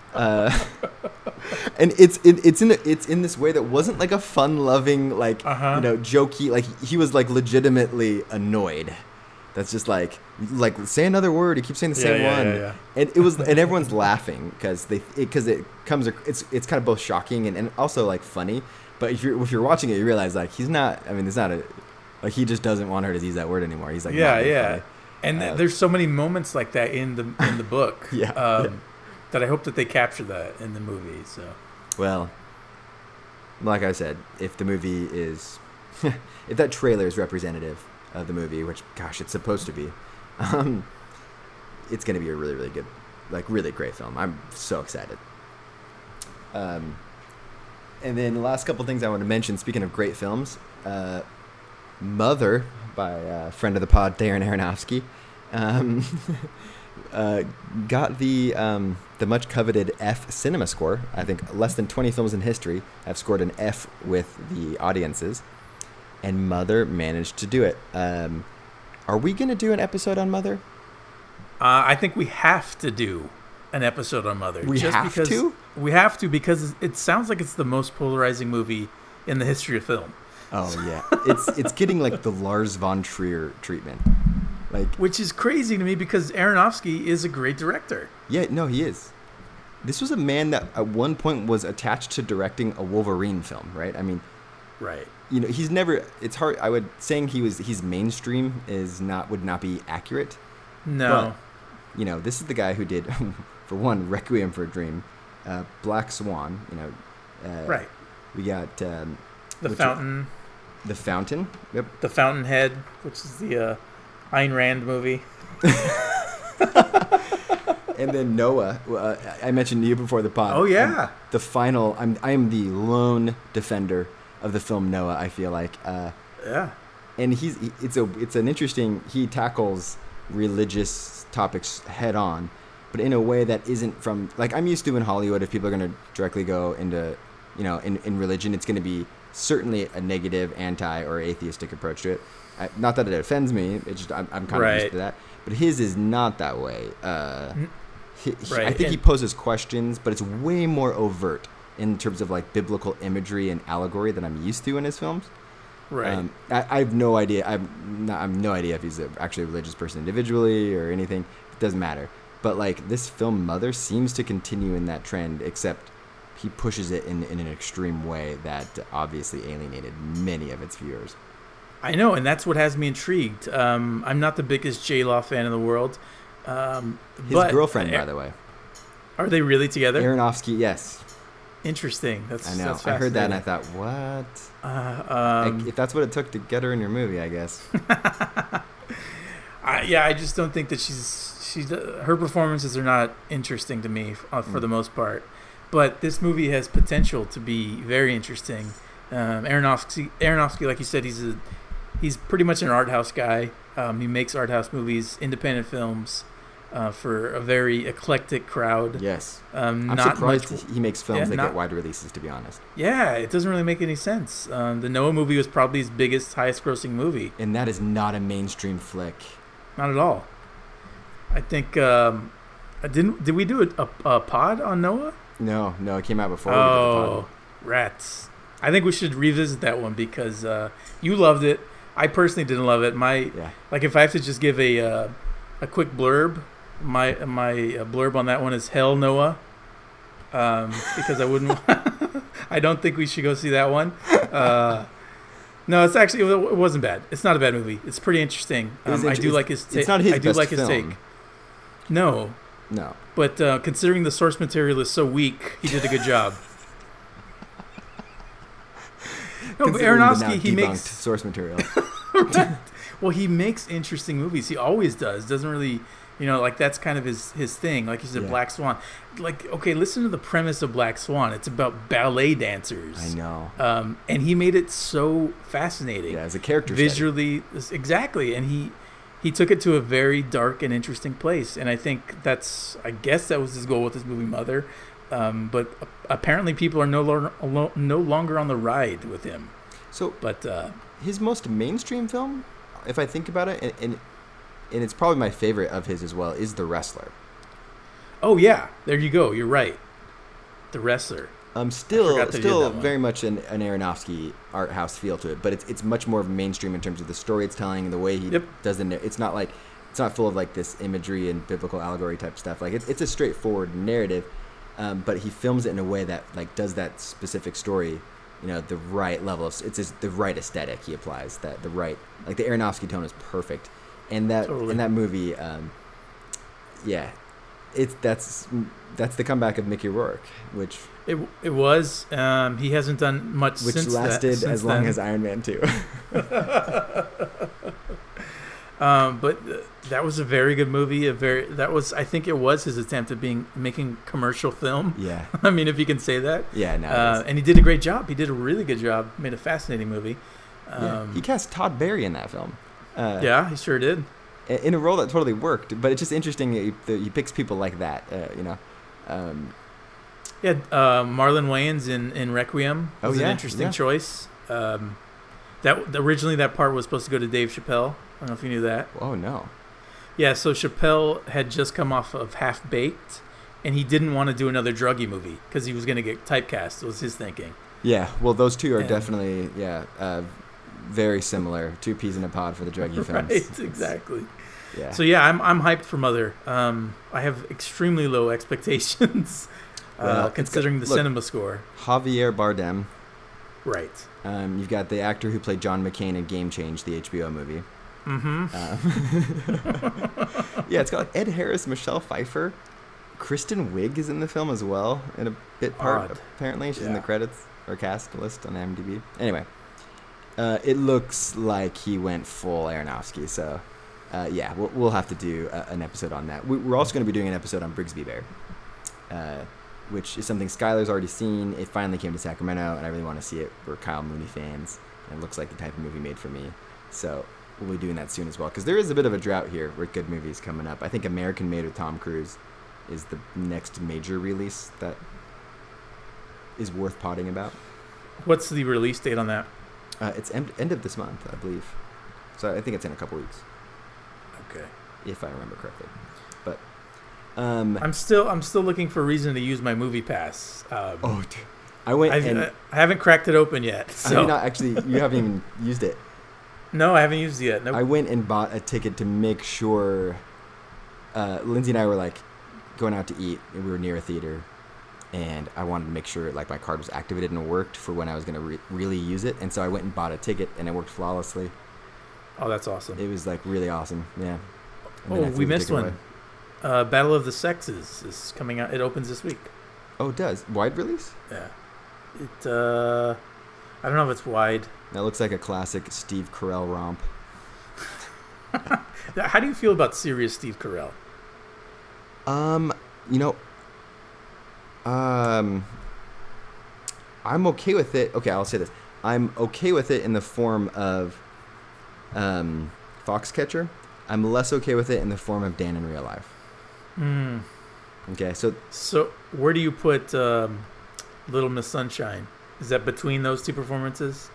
And it's in this way that wasn't like a fun-loving, like jokey. Like he was like legitimately annoyed. That's just like say another word. You keep saying the same one, and it was, and everyone's laughing because it's kind of both shocking and also like funny. But if you're watching it, you realize like he's not. I mean, it's not like he just doesn't want her to use that word anymore. He's like funny. And there's so many moments like that in the book. That I hope that they capture that in the movie. So, well, like I said, if the movie is, if that trailer is representative of the movie, which gosh, it's supposed to be, it's going to be a really, really good, like really great film. I'm so excited. And then the last couple things I want to mention, speaking of great films, Mother by a friend of the pod, Darren Aronofsky, got the much coveted F cinema score. I think less than 20 films in history have scored an F with the audiences, and Mother managed to do it. Are we going to do an episode on Mother? I think we have to do an episode on Mother. We have to because it sounds like it's the most polarizing movie in the history of film. Oh yeah, it's getting like the Lars von Trier treatment, like, which is crazy to me because Aronofsky is a great director. Yeah, no, he is. This was a man that at one point was attached to directing a Wolverine film, right? I mean, right. You know, he's never. It's hard. Saying he's mainstream would not be accurate. No. But, you know, this is the guy who did, for one, Requiem for a Dream, Black Swan. You know, right. We got The Fountain. The Fountain. Yep. The Fountainhead, which is the Ayn Rand movie. And then Noah. I mentioned to you before the pod. Oh yeah. The final. I am the lone defender of the film Noah. I feel like. Yeah. And it's an interesting. He tackles religious topics head on, but in a way that isn't from, like, I'm used to in Hollywood. If people are going to directly go into, you know, in religion, it's going to be certainly a negative, anti, or atheistic approach to it. Not that it offends me. It's just I'm kind of used to that. But his is not that way. I think he poses questions, but it's way more overt in terms of like biblical imagery and allegory than I'm used to in his films. Right. I have no idea. I have no idea if he's actually a religious person individually or anything. It doesn't matter. But like this film, Mother, seems to continue in that trend, except he pushes it in an extreme way that obviously alienated many of its viewers. I know, and that's what has me intrigued. I'm not the biggest J-Law fan in the world. His girlfriend, by the way. Are they really together? Aronofsky, yes. Interesting. I know. I heard that and I thought, what? If that's what it took to get her in your movie, I guess. I just don't think that her performances are not interesting to me for the most part. But this movie has potential to be very interesting. Aronofsky, like you said, he's pretty much an art house guy. He makes art house movies, independent films, for a very eclectic crowd. Yes. I'm surprised he makes films that get wide releases, to be honest. Yeah, it doesn't really make any sense. The Noah movie was probably his biggest, highest grossing movie. And that is not a mainstream flick. Not at all. I think, did we do a pod on Noah? No, it came out before we did the pod. Rats. I think we should revisit that one because you loved it. I personally didn't love it. Like if I have to just give a quick blurb, my blurb on that one is hell Noah, because I wouldn't. I don't think we should go see that one. No, it wasn't bad. It's not a bad movie. It's pretty interesting. I do like his take. It's not his best film. His take. No. But considering the source material is so weak, he did a good job. No, but Aronofsky, he makes source material. Well, he makes interesting movies. He always does. Doesn't really, like that's kind of his thing. Like you said, Black Swan. Like, okay, listen to the premise of Black Swan. It's about ballet dancers. I know. And he made it so fascinating. Yeah, as a character visually, exactly. And he took it to a very dark and interesting place, and I guess that was his goal with his movie Mother. But apparently, people are no longer on the ride with him. So, but his most mainstream film, if I think about it, and it's probably my favorite of his as well, is The Wrestler. Oh yeah, there you go. You're right. The Wrestler. Still very much an Aronofsky art house feel to it, but it's much more of mainstream in terms of the story it's telling, the way he does it. It's not full of like this imagery and biblical allegory type stuff. Like it's a straightforward narrative, but he films it in a way that like does that specific story, the right level of the right aesthetic he applies. That the right, like the Aronofsky tone is perfect, and that in that movie, that's the comeback of Mickey Rourke, which it was. He hasn't done much which since lasted as long as Iron Man 2. But that was a very good movie. I think it was his attempt at making commercial film. Yeah. I mean, if you can say that. Yeah, no. And he did a great job. He did a really good job. Made a fascinating movie. He cast Todd Barry in that film. Yeah, he sure did. In a role that totally worked, but it's just interesting that he picks people like that, Marlon Wayans in Requiem was an interesting choice. Originally that part was supposed to go to Dave Chappelle. I don't know if you knew that. Oh, no. Yeah, so Chappelle had just come off of Half Baked, and he didn't want to do another druggy movie because he was going to get typecast, was his thinking. Yeah, well, those two are definitely, very similar. Two peas in a pod for the druggy films. Right, exactly. Yeah. So, yeah, I'm hyped for Mother. I have extremely low expectations, considering the cinema score. Javier Bardem. Right. You've got the actor who played John McCain in Game Change, the HBO movie. Mm-hmm. It's got Ed Harris, Michelle Pfeiffer. Kristen Wiig is in the film as well, in a bit part, apparently. She's in the credits or cast list on IMDb. Anyway, it looks like he went full Aronofsky, so we'll have to do an episode on that. We're also going to be doing an episode on Brigsby Bear, which is something Skylar's already seen. It finally came to Sacramento, and I really want to see it. We're Kyle Mooney fans, and it looks like the type of movie made for me. So we'll be doing that soon as well, because there is a bit of a drought here with good movies coming up. I think American Made with Tom Cruise is the next major release that is worth potting about. What's the release date on that? It's end of this month, I believe. So I think it's in a couple weeks. Okay. If I remember correctly. But I'm still looking for a reason to use my movie pass. I haven't cracked it open yet. So. You haven't even used it. No, I haven't used it yet. Nope. I went and bought a ticket to make sure. Lindsay and I were like going out to eat, and we were near a theater, and I wanted to make sure like my card was activated and worked for when I was going to really use it. And so I went and bought a ticket, and it worked flawlessly. Oh, that's awesome! It was like really awesome. Yeah. We missed one. Battle of the Sexes is coming out. It opens this week. Oh, it does. Wide release? Yeah. It. I don't know if it's wide. That looks like a classic Steve Carell romp. How do you feel about serious Steve Carell? I'm okay with it. Okay, I'll say this. I'm okay with it in the form of Foxcatcher. I'm less okay with it in the form of Dan in Real Life. Mm. Okay, so where do you put Little Miss Sunshine? Is that between those two performances?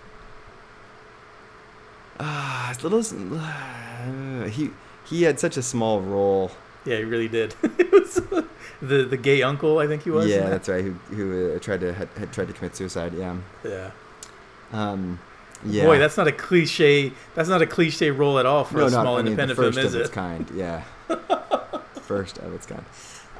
He had such a small role. Yeah, he really did. It was the gay uncle, I think he was. Yeah, that's right. Who had tried to commit suicide. Yeah. Yeah. Yeah. Boy, that's not a cliche. That's not a cliche role at all for a small independent film, is it? First of its kind. Yeah. First of its kind.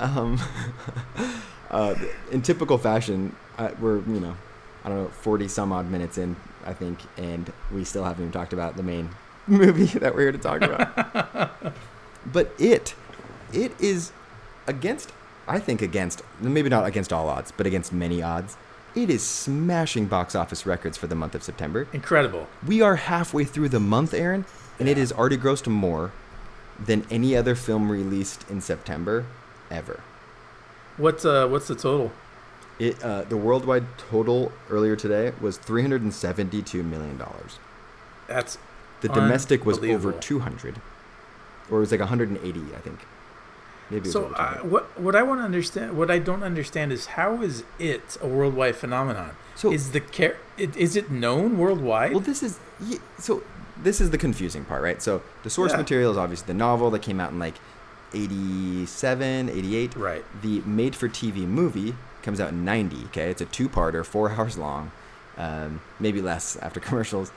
In typical fashion, we're 40 some odd minutes in, I think, and we still haven't even talked about the main movie that we're here to talk about. But it is against maybe not against all odds, but against many odds. It is smashing box office records for the month of September. Incredible. We are halfway through the month, Aaron, and it has already grossed more than any other film released in September ever. What's the total? The worldwide total earlier today was $372 million. That's the domestic was over 200. or it was like 180, I think. Maybe. It was So over 200. what I want to understand, what I don't understand is how is it a worldwide phenomenon? So- is is it known worldwide? Well, this is the confusing part, right? So the source Yeah. material is obviously the novel that came out in like 87, 88. Right. The made-for-TV movie comes out in 90. Okay, it's a 2-parter, 4 hours long, maybe less after commercials,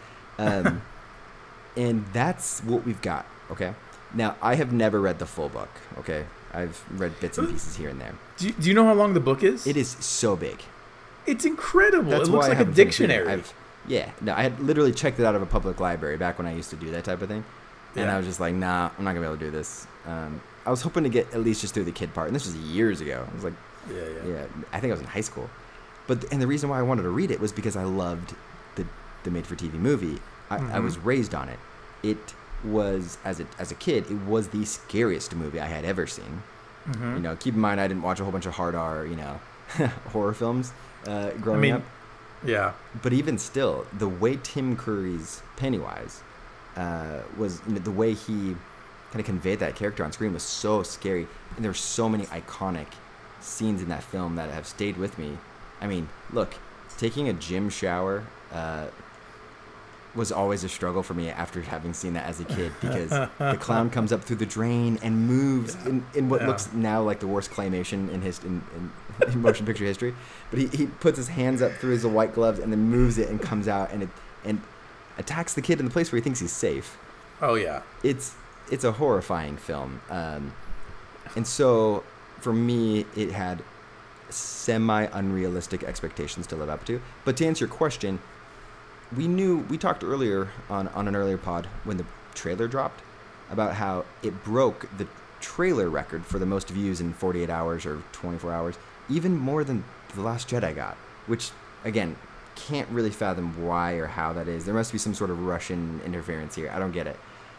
and that's what we've got. Okay. Now I have never read the full book. Okay, I've read bits and pieces here and there. Do you know how long the book is? It is so big. It's incredible. That's It why looks I like a haven't finished reading it. dictionary. I had literally checked it out of a public library back when I used to do that type of thing, and Yeah. I was just like, nah, I'm not gonna be able to do this. I was hoping to get at least just through the kid part, and this was years ago. I was like, yeah, I think I was in high school, and the reason why I wanted to read it was because I loved the made-for-TV movie. I was raised on it. It was as a kid, it was the scariest movie I had ever seen. You know, keep in mind I didn't watch a whole bunch of hard R, horror films growing up. Yeah. But even still, the way Tim Curry's Pennywise was, the way he kind of conveyed that character on screen was so scary. And there's so many iconic scenes in that film that have stayed with me. I mean, look, taking a gym shower was always a struggle for me after having seen that as a kid, because the clown comes up through the drain and moves in what looks now like the worst claymation in motion picture history. But he puts his hands up through his white gloves and then moves it and comes out and attacks the kid in the place where he thinks he's safe. Oh yeah. It's a horrifying film. And so for me, it had semi-unrealistic expectations to live up to. But to answer your question, we talked earlier on an earlier pod when the trailer dropped about how it broke the trailer record for the most views in 48 hours or 24 hours, even more than The Last Jedi got, which, again, can't really fathom why or how that is. There must be some sort of Russian interference here. I don't get it.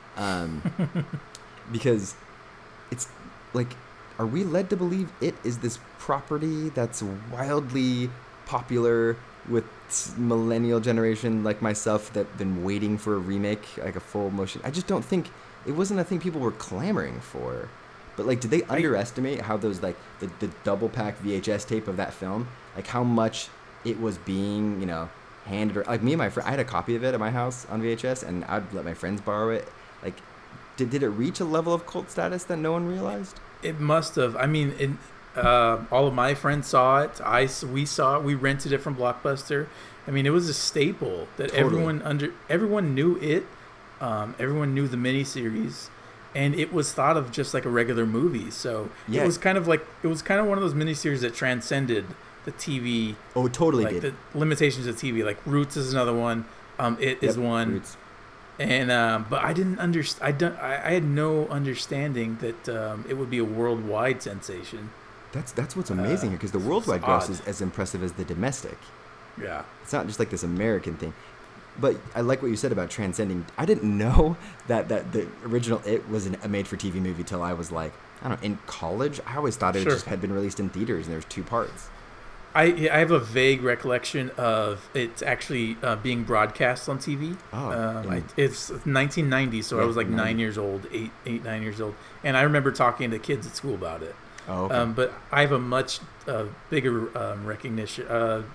Because it's like, are we led to believe it is this property that's wildly popular with millennial generation like myself that been waiting for a remake, like a full motion? I just don't think it wasn't a thing people were clamoring for. But like, did they underestimate how those, like, the double pack VHS tape of that film, like how much it was being, handed, or like me and my friend, I had a copy of it at my house on VHS and I'd let my friends borrow it. Like, did it reach a level of cult status that no one realized? It must have. I mean, all of my friends saw it. We saw it. We rented it from Blockbuster. I mean, it was a staple that Totally. everyone knew it. Everyone knew the miniseries, and it was thought of just like a regular movie. So Yeah. it was kind of one of those miniseries that transcended the TV. Oh, it totally Like did. the limitations of TV. Like Roots is another one. It is Yep, one. Roots. And but I didn't understand. I had no understanding that it would be a worldwide sensation. That's what's amazing here, because the worldwide it's gross odd. is as impressive as the domestic. Yeah. It's not just like this American thing. But I like what you said about transcending. I didn't know that the original It was a made-for-TV movie till I was like, I don't know, in college. I always thought it Sure. just had been released in theaters and there was 2 parts. I have a vague recollection of it actually being broadcast on TV. Oh, It's 1990, so I Yeah, was like 90. 9 years old, 9 years old, and I remember talking to kids at school about it. Oh, okay. But I have a much bigger recognition,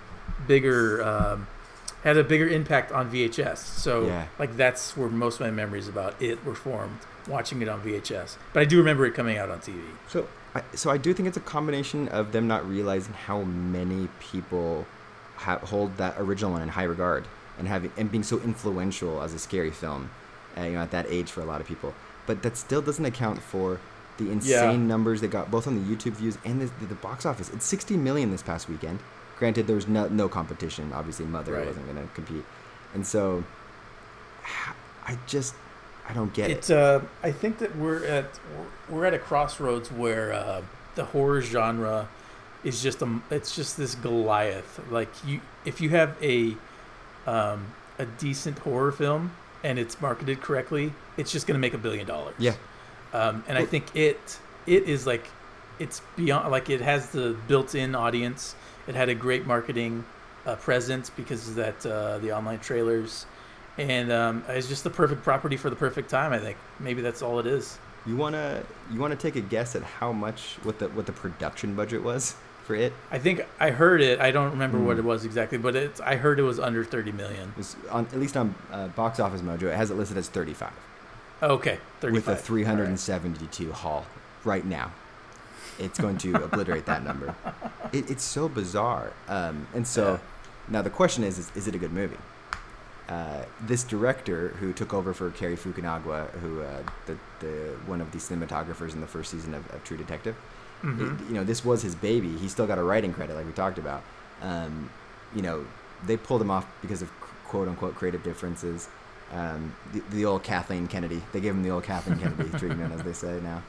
had a bigger impact on VHS. So Yeah. like that's where most of my memories about it were formed, watching it on VHS. But I do remember it coming out on TV. So I do think it's a combination of them not realizing how many people hold that original one in high regard, and being so influential as a scary film, at that age for a lot of people. But that still doesn't account for the insane numbers they got both on the YouTube views and the box office. It's 60 million this past weekend. Granted, there was no competition. Obviously, Mother Right. wasn't going to compete, and so I don't get it. I think that we're at a crossroads where the horror genre is it's just this Goliath. Like if you have a decent horror film and it's marketed correctly, it's just going to make $1 billion. Yeah. And I think it is like, it's beyond, like it has the built-in audience. It had a great marketing presence because of that the online trailers. And it's just the perfect property for the perfect time, I think. Maybe that's all it is. You wanna take a guess at what the production budget was for it? I think I heard it. I don't remember what it was exactly, but I heard it was under 30 million. It was at least on Box Office Mojo, it has it listed as 35. Okay, 35. With a 372 haul right now. It's going to obliterate that number. It's so bizarre. And so now the question is it a good movie? This director who took over for Cary Fukunaga, who the one of the cinematographers in the first season of True Detective, this was his baby. He still got a writing credit, like we talked about. They pulled him off because of quote unquote creative differences. The old Kathleen Kennedy. They gave him the old Kathleen Kennedy treatment, as they say now.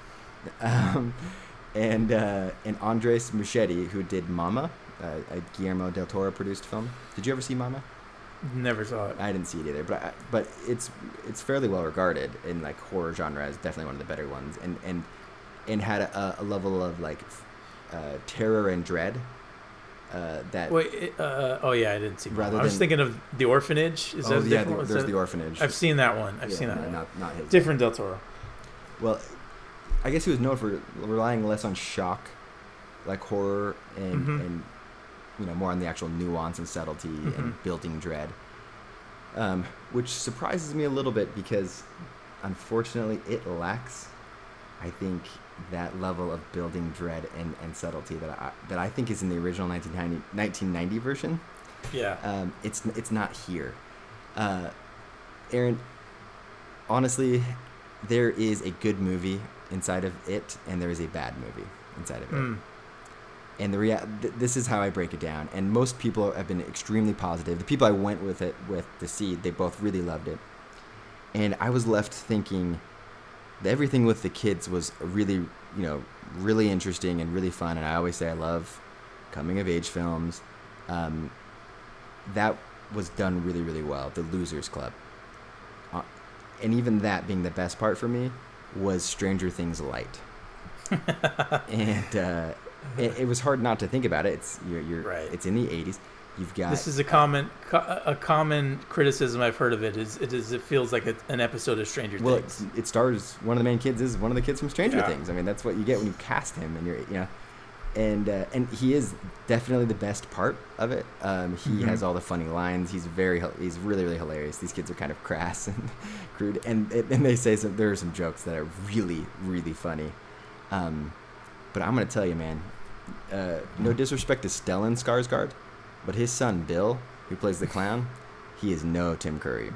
And Andres Muschietti, who did Mama, a Guillermo del Toro produced film. Did you ever see Mama? Never saw it. I didn't see it either, but it's fairly well regarded in like horror genre as definitely one of the better ones, and had a level of like terror and dread. That wait, I didn't see. Rather I was thinking of The Orphanage. Is that different? There's The Orphanage. I've seen that one. I've seen that one. Not his. Different Del Toro. Well, I guess he was known for relying less on shock, like horror, and more on the actual nuance and subtlety and building dread, which surprises me a little bit because, unfortunately, it lacks, I think, that level of building dread and subtlety that I think is in the original 1990 version. Yeah. It's not here. Aaron, honestly, there is a good movie inside of it, and there is a bad movie inside of it. And this is how I break it down. And most people have been extremely positive. The people I went with to see, they both really loved it. And I was left thinking that everything with the kids was really, really interesting and really fun. And I always say I love coming of age films. That was done really, really well. The Losers Club. And even that being the best part for me was Stranger Things Light. And it was hard not to think about it. It's right. It's in the 80s. You've got this is a common criticism I've heard of it. It feels like an episode of Stranger Things. It stars one of the main kids is one of the kids from Stranger Things. I mean, that's what you get when you cast him, and and he is definitely the best part of it. He has all the funny lines. He's really, really hilarious. These kids are kind of crass and crude, and they say there are some jokes that are really, really funny. But I'm gonna tell you, man. No disrespect to Stellan Skarsgård, but his son Bill, who plays the clown, he is no Tim Curry.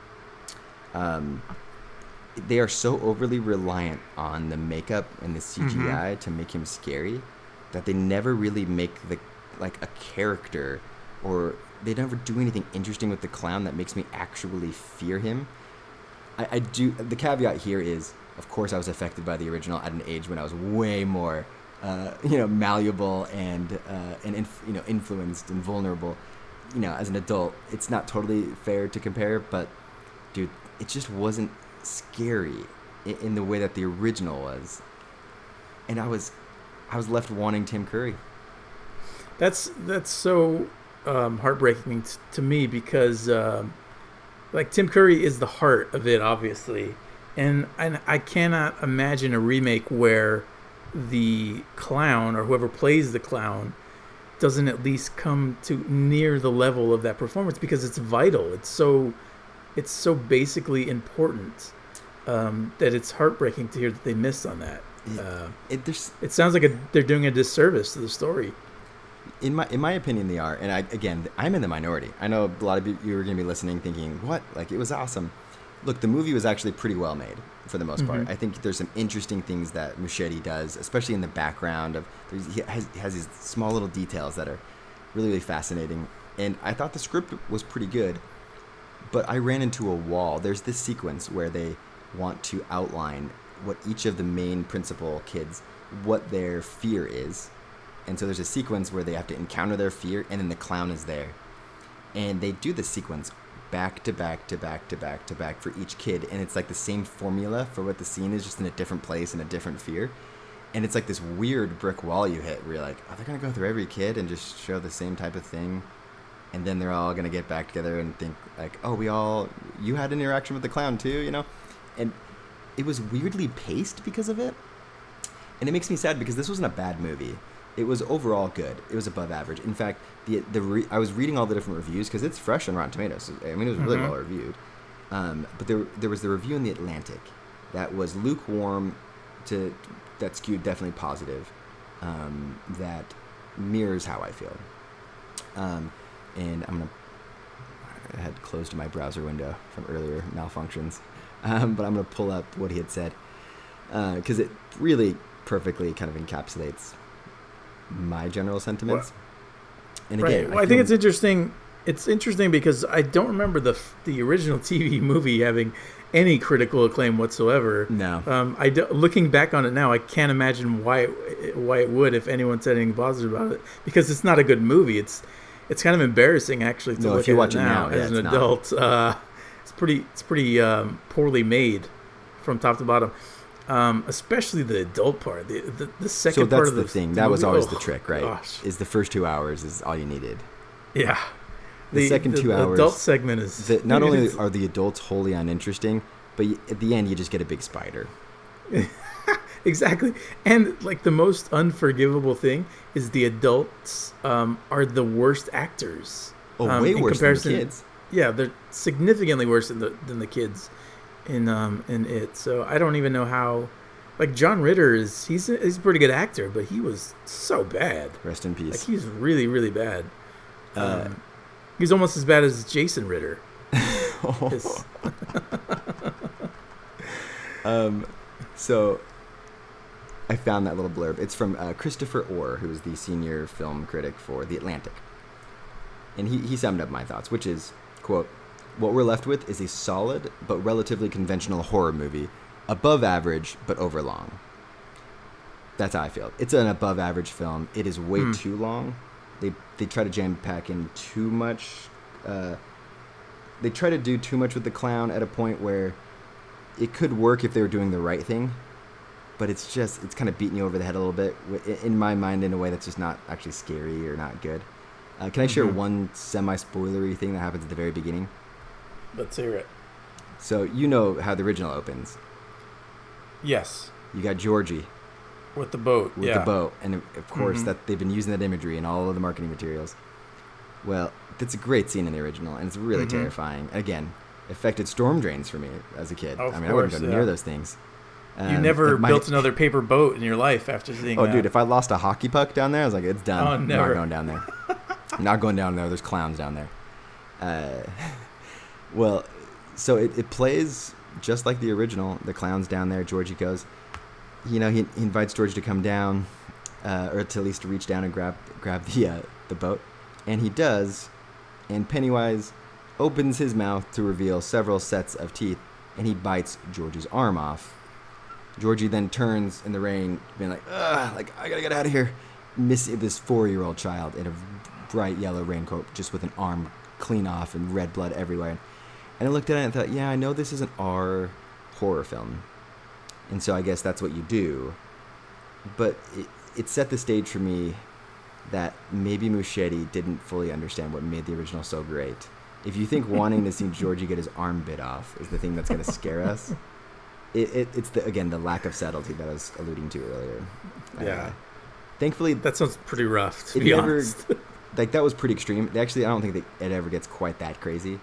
They are so overly reliant on the makeup and the CGI to make him scary that they never really make a character, or they never do anything interesting with the clown that makes me actually fear him. I do. The caveat here is, of course, I was affected by the original at an age when I was way more, malleable and influenced and vulnerable. As an adult, it's not totally fair to compare, but dude, it just wasn't scary in the way that the original was, and I was left wanting Tim Curry. That's so heartbreaking to me because Tim Curry is the heart of it, obviously. And I cannot imagine a remake where the clown or whoever plays the clown doesn't at least come to near the level of that performance, because it's vital. It's so basically important that it's heartbreaking to hear that they missed on that. It sounds like they're doing a disservice to the story. In my opinion, they are. And I'm in the minority. I know a lot of you are going to be listening thinking, what? Like, it was awesome. Look, the movie was actually pretty well made for the most part. I think there's some interesting things that Muschietti does, especially in the background. He has these small little details that are really, really fascinating. And I thought the script was pretty good, but I ran into a wall. There's this sequence where they want to outline what each of the main principal kids, what their fear is. And so there's a sequence where they have to encounter their fear, and then the clown is there. And they do the sequence back to back to back to back to back for each kid, and it's like the same formula for what the scene is, just in a different place and a different fear. And it's like this weird brick wall you hit where you're like, are they going to go through every kid and just show the same type of thing? And then they're all going to get back together and think like, oh, you had an interaction with the clown too, And it was weirdly paced because of it. And it makes me sad because this wasn't a bad movie. It was overall good. It was above average. In fact, I was reading all the different reviews because it's fresh on Rotten Tomatoes. I mean, it was really well reviewed. But there was the review in The Atlantic that was lukewarm that skewed definitely positive, that mirrors how I feel. And I had closed my browser window from earlier malfunctions, but I'm going to pull up what he had said because it really perfectly kind of encapsulates my general sentiments. And again, right. Well, I think it's interesting. It's interesting because I don't remember the original TV movie having any critical acclaim whatsoever. No. Looking back on it now, I can't imagine why it would if anyone said anything positive about it, because it's not a good movie. It's kind of embarrassing actually to look at it now as an adult. It's pretty poorly made from top to bottom. Especially the adult part, the second part of the thing. That was always the trick, right? Gosh. Is the first 2 hours is all you needed. Yeah. The second 2 hours. The adult segment is... not only are the adults wholly uninteresting, but at the end you just get a big spider. Exactly. And like the most unforgivable thing is the adults are the worst actors. Oh, way worse than the kids. Yeah, they're significantly worse than the kids in it. So I don't even know how. Like John Ritter he's a pretty good actor, but he was so bad. Rest in peace. Like he's really, really bad. He's almost as bad as Jason Ritter. So I found that little blurb. It's from Christopher Orr, who is the senior film critic for The Atlantic. And he summed up my thoughts, which is, quote, "What we're left with is a solid but relatively conventional horror movie, above average but overlong." That's how I feel. It's an above average film. It is way too long. They try to jam pack in too much. They try to do too much with the clown at a point where it could work if they were doing the right thing, but it's kind of beating you over the head a little bit in my mind in a way that's just not actually scary or not good. Can I share one semi-spoilery thing that happens at the very beginning? Let's hear it. So you know how the original opens. Yes. You got Georgie. With the boat. The boat. And of course that they've been using that imagery in all of the marketing materials. Well, that's a great scene in the original, and it's really terrifying. Again, affected storm drains for me as a kid. I wouldn't go near those things. You never built another paper boat in your life after seeing that. Oh, dude, if I lost a hockey puck down there, I was like, it's done. Oh, never. I'm not going down there. I'm not going down there. There's clowns down there. Well, so it plays just like the original. The clown's down there. Georgie goes. He invites Georgie to come down, or to at least reach down and grab the boat. And he does, and Pennywise opens his mouth to reveal several sets of teeth, and he bites Georgie's arm off. Georgie then turns in the rain, being like, "Ugh, like I gotta get out of here." Miss this 4-year-old child in a bright yellow raincoat, just with an arm clean off and red blood everywhere. And I looked at it and thought, yeah, I know this is an R horror film, and so I guess that's what you do. But it set the stage for me that maybe Muschietti didn't fully understand what made the original so great. If you think wanting to see Georgie get his arm bit off is the thing that's going to scare us, it's the lack of subtlety that I was alluding to earlier. Yeah. Thankfully, that sounds pretty rough, to be honest. Like, that was pretty extreme. Actually, I don't think it ever gets quite that crazy.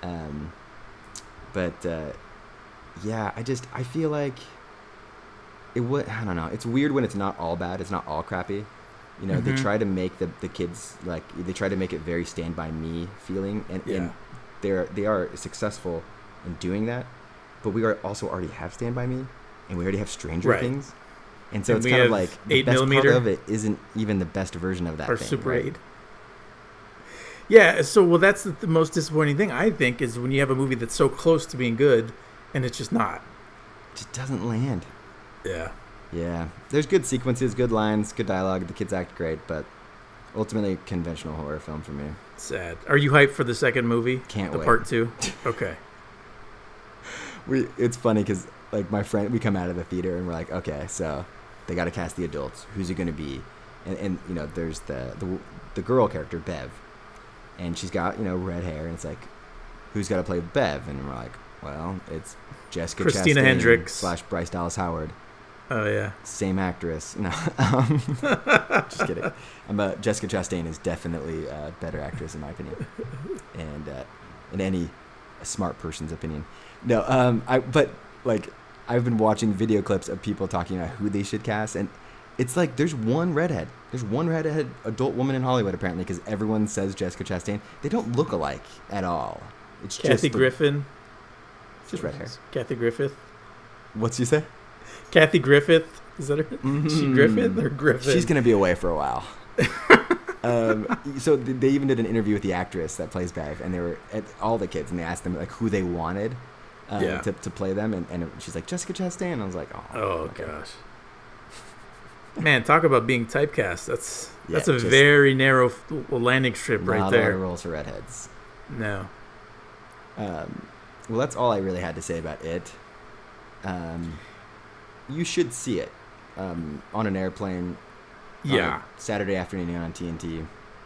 Yeah, I feel like it would. I don't know. It's weird when it's not all bad. It's not all crappy. They try to make the kids, like, they try to make it very Stand By Me feeling, and they are successful in doing that. But we also already have Stand By Me, and we already have Stranger Things, and so it's kind of like the best part of it isn't even the best version of that. Or thing, Super right? 8. Yeah. So that's the most disappointing thing, I think, is when you have a movie that's so close to being good, and it's just not. It just doesn't land. Yeah. Yeah, there's good sequences, good lines, good dialogue. The kids act great, but ultimately, a conventional horror film for me. Sad. Are you hyped for the second movie? Can't wait. The part 2? Okay. It's funny because, like, my friend, we come out of the theater and we're like, okay, so they got to cast the adults. Who's it going to be? And there's the girl character, Bev, and she's got red hair, and it's like, who's got to play Bev? And we're like, Well, it's Jessica Christina Chastain Hendricks / Bryce Dallas Howard. Oh yeah. Same actress. No, just kidding. Jessica Chastain is definitely a better actress in my opinion, and in any smart person's opinion. No, I've been watching video clips of people talking about who they should cast, and it's like there's one redhead adult woman in Hollywood apparently, because everyone says Jessica Chastain. They don't look alike at all. It's Kathy Griffin. Just red hair. Kathy Griffith. What's you say? Kathy Griffith. Is that her? Mm-hmm. She Griffith or Griffin? She's gonna be away for a while. So they even did an interview with the actress that plays Bev, and they were at all the kids, and they asked them like who they wanted to play them, and she's like Jessica Chastain. And I was like, oh okay. Gosh. Man, talk about being typecast. That's a very narrow landing strip right there. Not a lot of roles for redheads. No. Well, that's all I really had to say about it. You should see it on an airplane. Yeah. Saturday afternoon on TNT.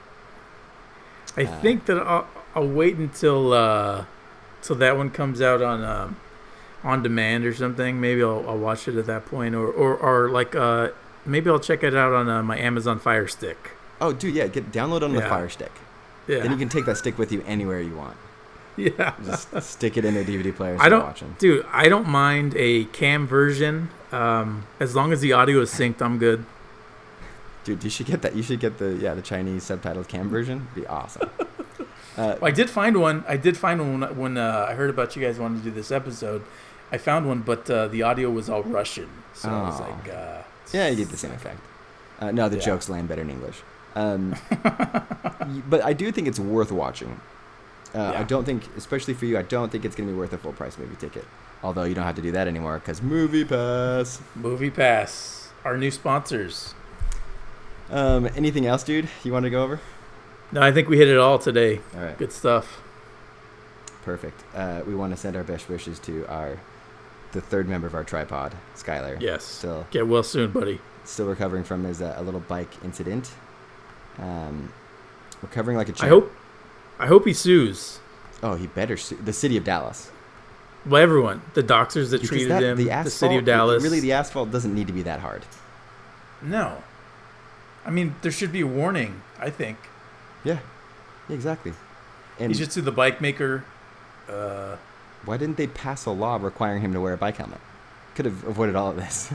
I think that I'll wait until that one comes out on demand or something. Maybe I'll watch it at that point, or like maybe I'll check it out on my Amazon Fire Stick. Oh, dude, yeah, download it on the Fire Stick. Yeah. Then you can take that stick with you anywhere you want. Yeah. Just stick it in a DVD player and start watching. Dude, I don't mind a cam version. As long as the audio is synced, I'm good. Dude, you should get that. You should get the Chinese subtitled cam version. It'd be awesome. I did find one. When I heard about you guys wanted to do this episode. I found one, but the audio was all Russian. So I was like... yeah, you get the same effect. No, the jokes land better in English. But I do think it's worth watching. I don't think, especially for you, I don't think it's going to be worth a full price movie ticket. Although you don't have to do that anymore because Movie Pass. Movie Pass. Our new sponsors. Anything else, dude, you want to go over? No, I think we hit it all today. All right. Good stuff. Perfect. We want to send our best wishes to the third member of our tripod, Skylar. Yes. Get well soon, buddy. Still recovering from his a little bike incident. Recovering like a champ. I hope he sues. Oh, he better sue the city of Dallas. Well, everyone, the doctors that treated him, the city of Dallas. Really, the asphalt doesn't need to be that hard. No. I mean, there should be a warning, I think. Yeah, exactly. And he should sue the bike maker. Why didn't they pass a law requiring him to wear a bike helmet? Could have avoided all of this.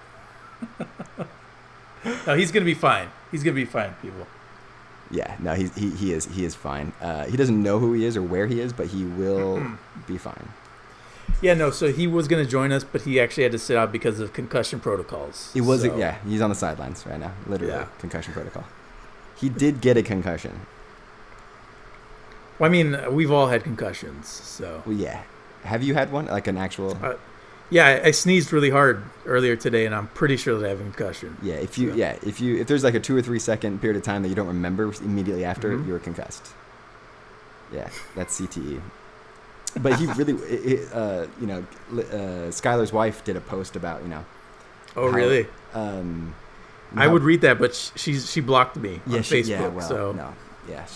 No, he's gonna be fine. He's gonna be fine, people. Yeah, no, he is fine. He doesn't know who he is or where he is, but he will be fine. Yeah, no. So he was gonna join us, but he actually had to sit out because of concussion protocols. He's on the sidelines right now, literally concussion protocol. He did get a concussion. Well, I mean, we've all had concussions, so. Well, yeah. Have you had one, like an actual? Yeah, I sneezed really hard earlier today, and I'm pretty sure that I have a concussion. Yeah, if there's like a 2 or 3 second period of time that you don't remember immediately after, you were concussed. Yeah, that's CTE. But he really, Skylar's wife did a post about, Oh, really? I would read that, but she blocked me on Facebook. Yeah, well, so. No, yeah,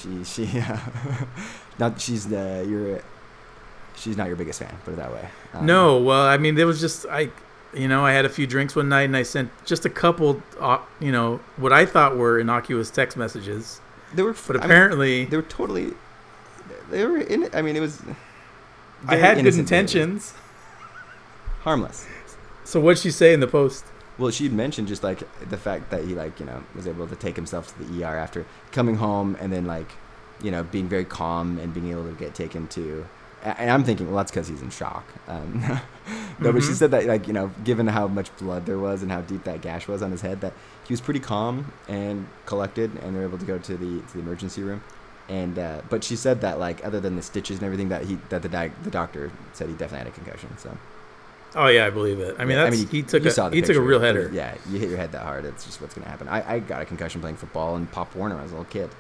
she's not your biggest fan, put it that way. No, well, I mean, there was just I had a few drinks one night, and I sent just a couple, what I thought were innocuous text messages. Apparently they were totally. They were in it. I mean, it was. I had good intentions. Harmless. So what'd she say in the post? Well, she'd mentioned just like the fact that he was able to take himself to the ER after coming home, and then being very calm and being able to get taken to. And I'm thinking, well, that's because he's in shock. No, but she said that, given how much blood there was and how deep that gash was on his head, that he was pretty calm and collected, and they were able to go to the emergency room. And but she said that other than the stitches and everything, that the doctor said he definitely had a concussion. So. Oh yeah, I believe it. I mean, he took a real header. Yeah, you hit your head that hard, it's just what's going to happen. I got a concussion playing football in Pop Warner when I was a little kid.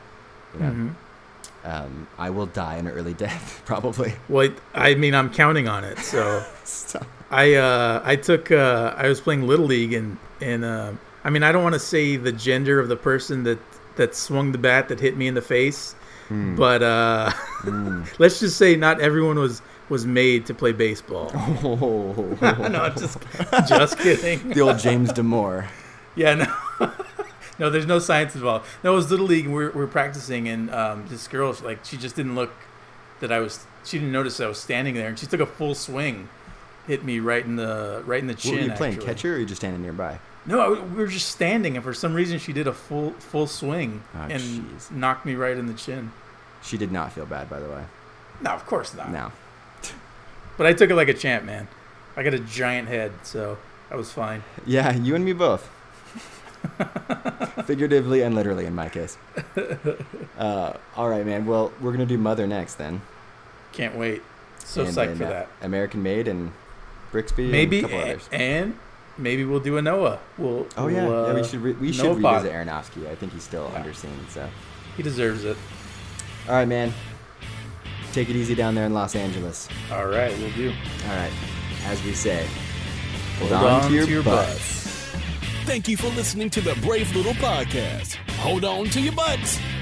I will die an early death, probably. Well, I mean, I'm counting on it. So, I was playing Little League, and I mean, I don't want to say the gender of the person that swung the bat that hit me in the face, but let's just say not everyone was was made to play baseball. Oh. No, just kidding. The old James Damore. Yeah, no. No, there's no science involved. No, it was Little League, and we're practicing, and this girl, like, she just didn't look she didn't notice I was standing there, and she took a full swing, hit me right in the chin. Were you playing actually. catcher, or were you just standing nearby? No, we were just standing, and for some reason she did a full swing and jeez. knocked me right in the chin. She did not feel bad, by the way. No, of course not. No. But I took it like a champ, man. I got a giant head, so I was fine. Yeah, you and me both. Figuratively and literally in my case. All right, man. Well, we're going to do Mother next then. Can't wait. So And psyched for then, that. American Made and Brixby Maybe, and a couple others. and maybe we'll do a Noah. Yeah, we should Noah revisit pod. Aronofsky. I think he's still underseen, so. He deserves it. All right, man. Take it easy down there in Los Angeles. All right, we'll do. All right. As we say, Hold on to your butts. Thank you for listening to the Brave Little Podcast. Hold on to your butts.